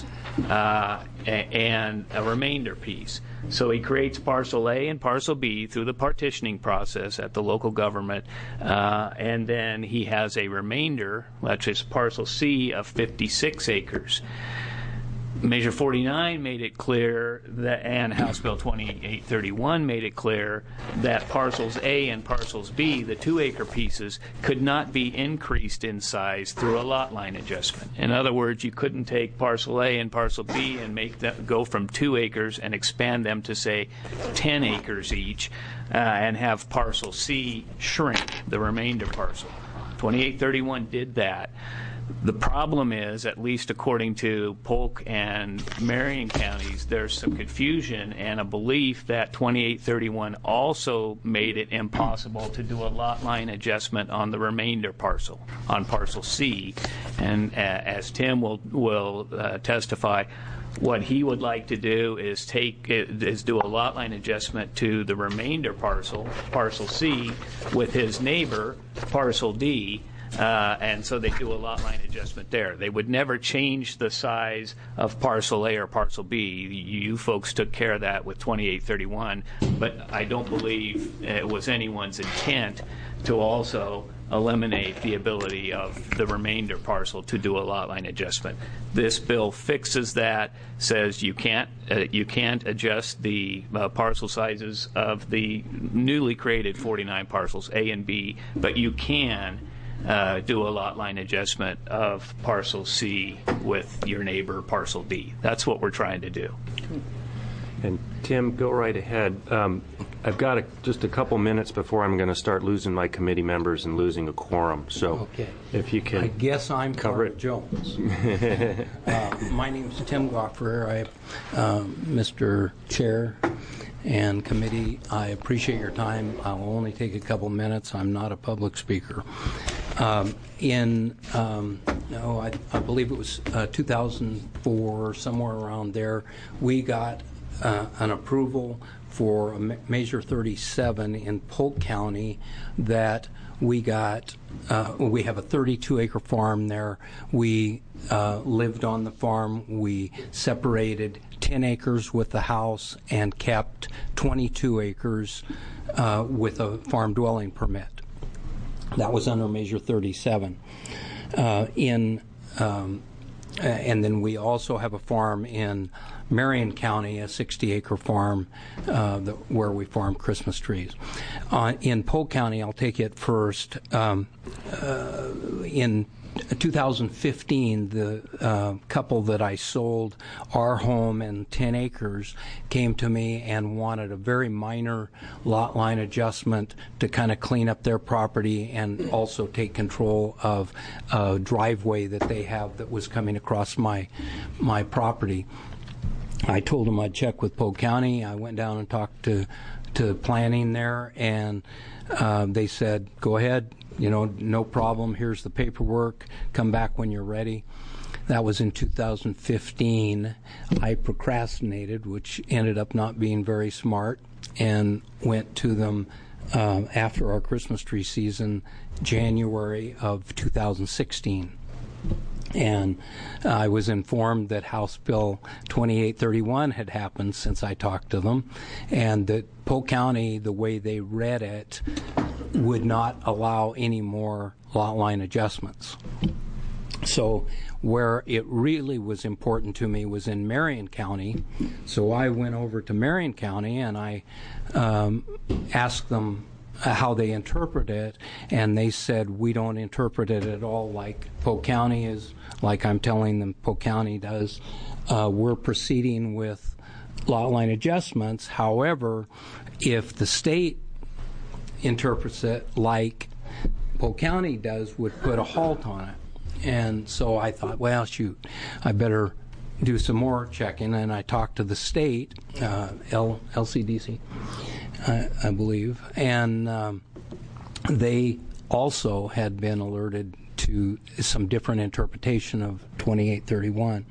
and a remainder piece. So he creates Parcel A and Parcel B through the partitioning process at the local government, and then he has a remainder, which is Parcel C, of 56 acres. Measure 49 made it clear that, and House Bill 2831 made it clear that Parcels A and Parcels B, the 2-acre pieces, could not be increased in size through a lot line adjustment. In other words, you couldn't take Parcel A and Parcel B and make them go from 2 acres and expand them to, say, 10 acres each, and have Parcel C shrink, the remainder parcel. 2831 did that. The problem is, at least according to Polk and Marion counties, there's some confusion and a belief that 2831 also made it impossible to do a lot line adjustment on the remainder parcel, on Parcel C. And as Tim will testify, what he would like to do is do a lot line adjustment to the remainder parcel, Parcel C, with his neighbor, Parcel D. And so they do a lot line adjustment there. They would never change the size of Parcel A or Parcel B. You folks took care of that with 2831, but I don't believe it was anyone's intent to also eliminate the ability of the remainder parcel to do a lot line adjustment. This bill fixes that, says you can't adjust the parcel sizes of the newly created 49 parcels A and B, but you can do a lot line adjustment of Parcel C with your neighbor Parcel D. That's what we're trying to do. And Tim, go right ahead. I've got just a couple minutes before I'm going to start losing my committee members and losing a quorum. So okay. If you can, I guess I'm cover it. Jones. My name is Tim Goffrer. Mr. Chair and committee, I appreciate your time. I'll only take a couple minutes. I'm not a public speaker. I believe it was 2004, somewhere around there, we got an approval for a Measure 37 in Polk County that we got. We have a 32-acre farm there. We lived on the farm. We separated 10 acres with the house and kept 22 acres with a farm dwelling permit. That was under Measure 37. And then we also have a farm in Marion County, a 60-acre farm where we farm Christmas trees. In Polk County, I'll take it first. In 2015, the couple that I sold our home and 10 acres came to me and wanted a very minor lot line adjustment to kind of clean up their property and also take control of a driveway that they have that was coming across my property. I told them I'd check with Polk County. I went down and talked to planning there, and they said, go ahead, no problem. Here's the paperwork. Come back when you're ready. That was in 2015. I procrastinated, which ended up not being very smart, and went to them after our Christmas tree season, January of 2016. And I was informed that House Bill 2831 had happened since I talked to them, and that Polk County, the way they read it, would not allow any more lot line adjustments. So where it really was important to me was in Marion County. So I went over to Marion County and I asked them how they interpret it, and they said, we don't interpret it at all like Polk County is, like I'm telling them Polk County does. We're proceeding with lot line adjustments. However, if the state interprets it like Polk County does, would put a halt on it. And so I thought, well, shoot, I better do some more checking. And I talked to the state, LCDC, I believe, and they also had been alerted to some different interpretation of 2831.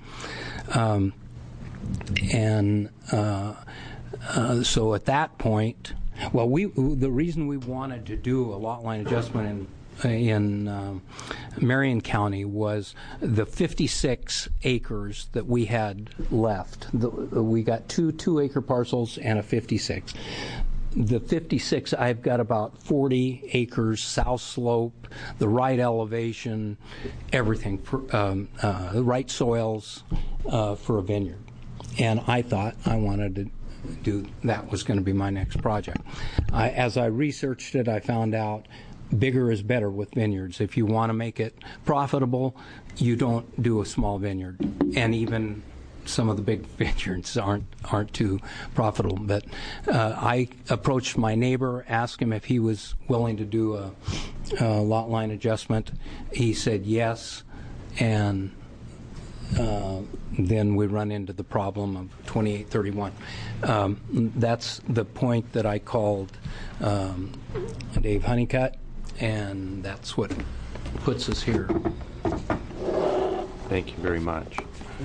So at that point, well, the reason we wanted to do a lot line adjustment in Marion County was the 56 acres that we had left. We got two 2-acre parcels and a 56. The 56, I've got about 40 acres, south slope, the right elevation, everything, the right soils for a vineyard. And I thought I wanted to do, that was going to be my next project. As I researched it, I found out bigger is better with vineyards. If you want to make it profitable, you don't do a small vineyard. And even some of the big vineyards aren't too profitable. But I approached my neighbor, asked him if he was willing to do a lot line adjustment. He said yes, and then we run into the problem of 2831. That's the point that I called Dave Honeycutt, and that's what puts us here. Thank you very much.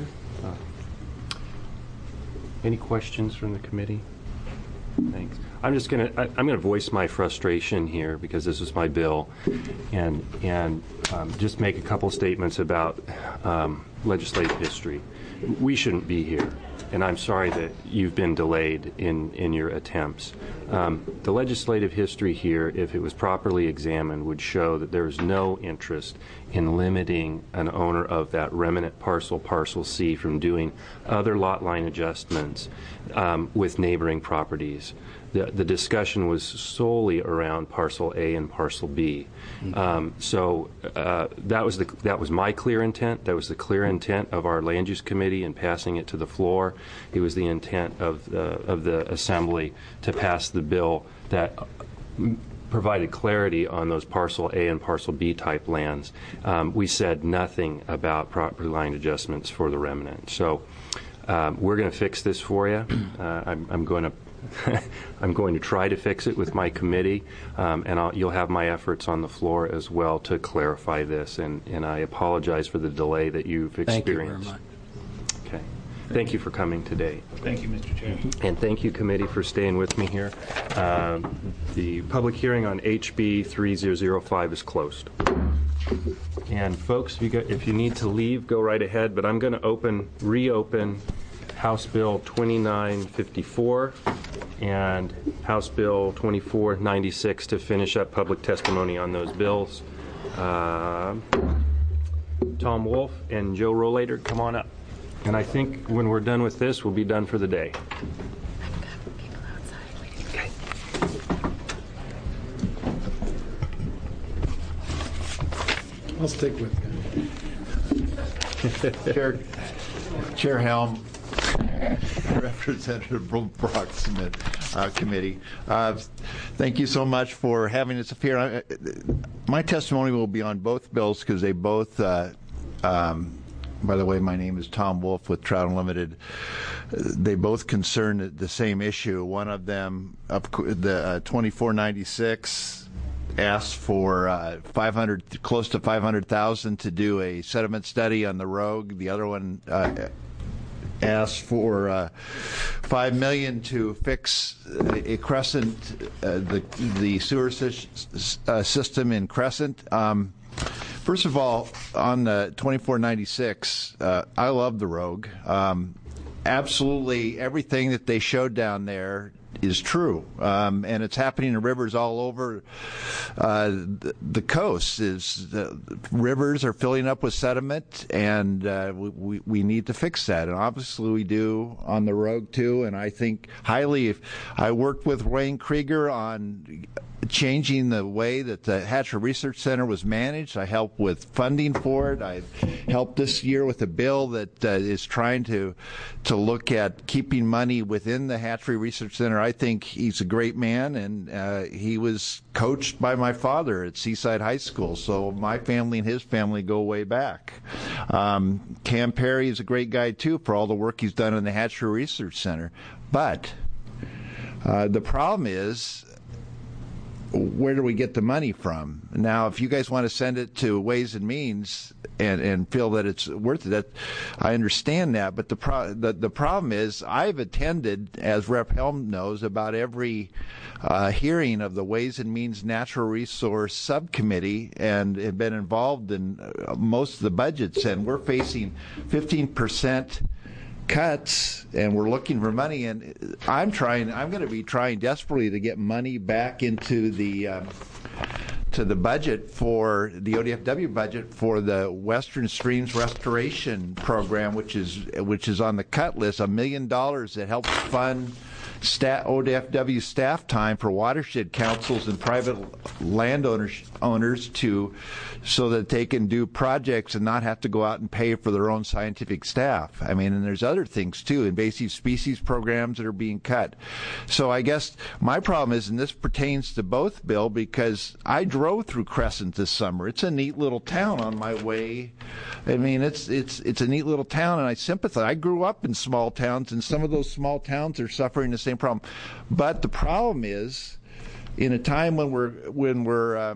Any questions from the committee? Thanks. I'm gonna voice my frustration here because this is my bill, and just make a couple statements about legislative history. We shouldn't be here, and I'm sorry that you've been delayed in your attempts. The legislative history here, if it was properly examined, would show that there is no interest in limiting an owner of that remnant parcel C, from doing other lot line adjustments with neighboring properties. The discussion was solely around parcel A and parcel B. So that was my clear intent. That was the clear intent of our land use committee in passing it to the floor. It was the intent of the assembly to pass the bill that provided clarity on those parcel A and parcel B type lands. We said nothing about property line adjustments for the remnant. So we're going to fix this for you. I'm going to try to fix it with my committee, and you'll have my efforts on the floor as well to clarify this. And I apologize for the delay that you've experienced. Thank you very much. Okay. Thank you for coming today. Thank you, Mr. Chair. And thank you, committee, for staying with me here. The public hearing on HB 3005 is closed. And folks, if you need to leave, go right ahead. But I'm going to reopen House Bill 2954 and House Bill 2496 to finish up public testimony on those bills. Tom Wolf and Joe Rollator, come on up. And I think when we're done with this, we'll be done for the day. Okay. I'll stick with you. Chair Helm, Representative Brock Smith, committee. Thank you so much for having us up here. My testimony will be on both bills because they both By the way, my name is Tom Wolf with Trout Unlimited. They both concern the same issue. One of them, the 2496, asked for close to $500,000 to do a sediment study on the Rogue. The other one asked for $5 million to fix a Crescent, the sewer system in Crescent. First of all, on the 2496, I love the Rogue. Absolutely everything that they showed down there is true, and it's happening in rivers all over the coast. The rivers are filling up with sediment, and we need to fix that. And obviously we do on the Rogue too. And I think highly. I worked with Wayne Krieger on changing the way that the Hatcher Research Center was managed. I helped with funding for it. I've helped this year with a bill that is trying to look at keeping money within the Hatchery Research Center. I think he's a great man, and he was coached by my father at Seaside High School, so my family and his family go way back. Cam Perry is a great guy, too, for all the work he's done in the Hatchery Research Center. But the problem is, where do we get the money from? Now, if you guys want to send it to Ways and Means and feel that it's worth it, I understand that. But the problem is, I've attended, as Rep. Helm knows, about every hearing of the Ways and Means Natural Resource Subcommittee and have been involved in most of the budgets, and we're facing 15% cuts, and we're looking for money. And I'm going to be trying desperately to get money back into the budget for the ODFW budget for the Western Streams Restoration Program, which is on the cut list. $1 million that helps fund ODFW staff time for watershed councils and private landowners so that they can do projects and not have to go out and pay for their own scientific staff. I mean, and there's other things too, invasive species programs that are being cut. So I guess my problem is, and this pertains to both, Bill, because I drove through Crescent this summer. It's a neat little town on my way. I mean, it's a neat little town, and I sympathize. I grew up in small towns, and some of those small towns are suffering the same problem. But the problem is, in a time when we're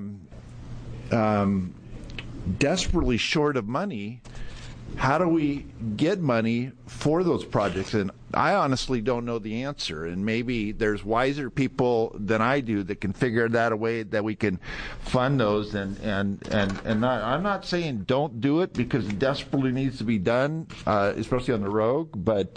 desperately short of money, how do we get money for those projects? And I honestly don't know the answer. And maybe there's wiser people than I do that can figure that a way that we can fund those. And not, I'm not saying don't do it, because it desperately needs to be done, especially on the Rogue. But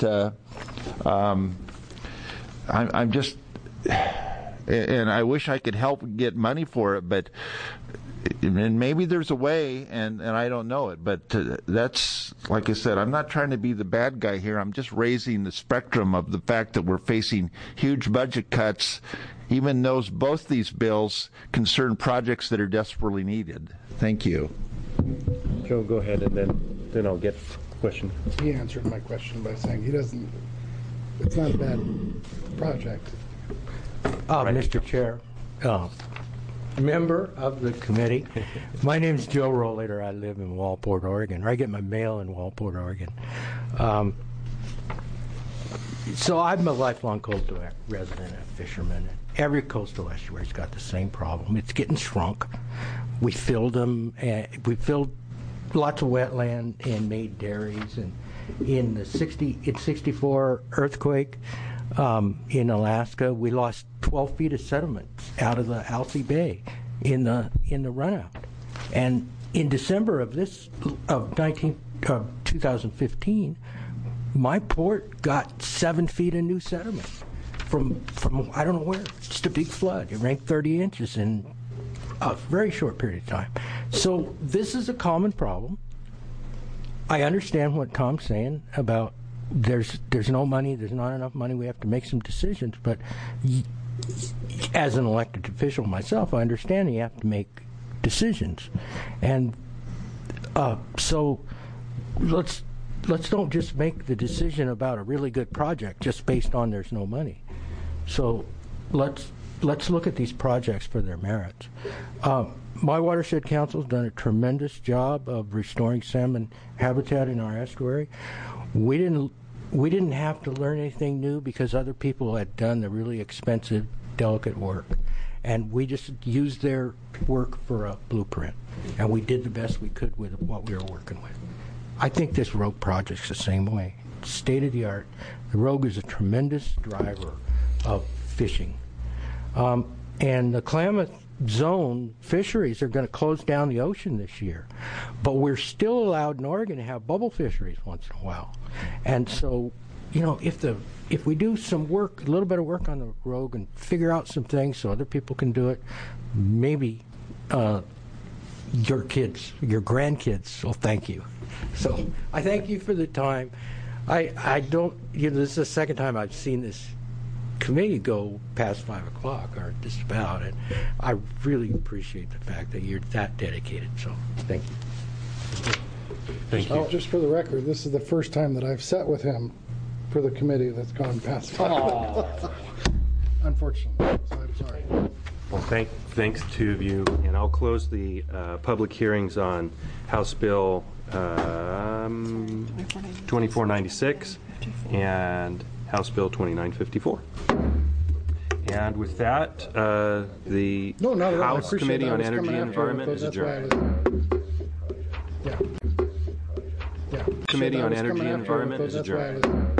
I'm just, and I wish I could help get money for it, but. And maybe there's a way, and I don't know it, but that's, like I said, I'm not trying to be the bad guy here. I'm just raising the spectrum of the fact that we're facing huge budget cuts, even though both these bills concern projects that are desperately needed. Thank you. Joe, go ahead, and then I'll get the question. He answered my question by saying it's not a bad project. Right. Mr. Chair, member of the committee. My name is Joe Rollator. I live in Walport, Oregon. Or I get my mail in Walport, Oregon. So I'm a lifelong coastal resident and fisherman. Every coastal estuary's got the same problem. It's getting shrunk. We filled them. We filled lots of wetland and made dairies. And in the 64 earthquake in Alaska, we lost 12 feet of sediment out of the Alsea Bay in the runout. And in December of 2015, my port got 7 feet of new sediment from I don't know where, just a big flood. It ranked 30 inches in a very short period of time. So this is a common problem. I understand what Tom's saying about there's no money, there's not enough money, we have to make some decisions, but as an elected official myself, I understand you have to make decisions. And so let's don't just make the decision about a really good project just based on there's no money. So let's look at these projects for their merits. My watershed council's done a tremendous job of restoring salmon habitat in our estuary. We didn't have to learn anything new because other people had done the really expensive, delicate work. And we just used their work for a blueprint. And we did the best we could with what we were working with. I think this Rogue project's the same way. State of the art. The Rogue is a tremendous driver of fishing. And the Klamath Zone fisheries are going to close down the ocean this year. But we're still allowed in Oregon to have bubble fisheries once in a while. And so, you know, if we do some work, a little bit of work on the Rogue and figure out some things so other people can do it, maybe your kids, your grandkids will thank you. So I thank you for the time. I don't, you know, this is the second time I've seen this committee go past 5 o'clock, or just about, and I really appreciate the fact that you're that dedicated, so thank you. Thank you. Oh, just for the record, this is the first time that I've sat with him for the committee that's gone past 5. Unfortunately, so I'm sorry. Well, thanks to you, and I'll close the public hearings on House Bill 2496 and House Bill 2954. And with that, the House Committee on Energy and Environment is adjourned. Yeah. Committee on Energy and Environment is adjourned.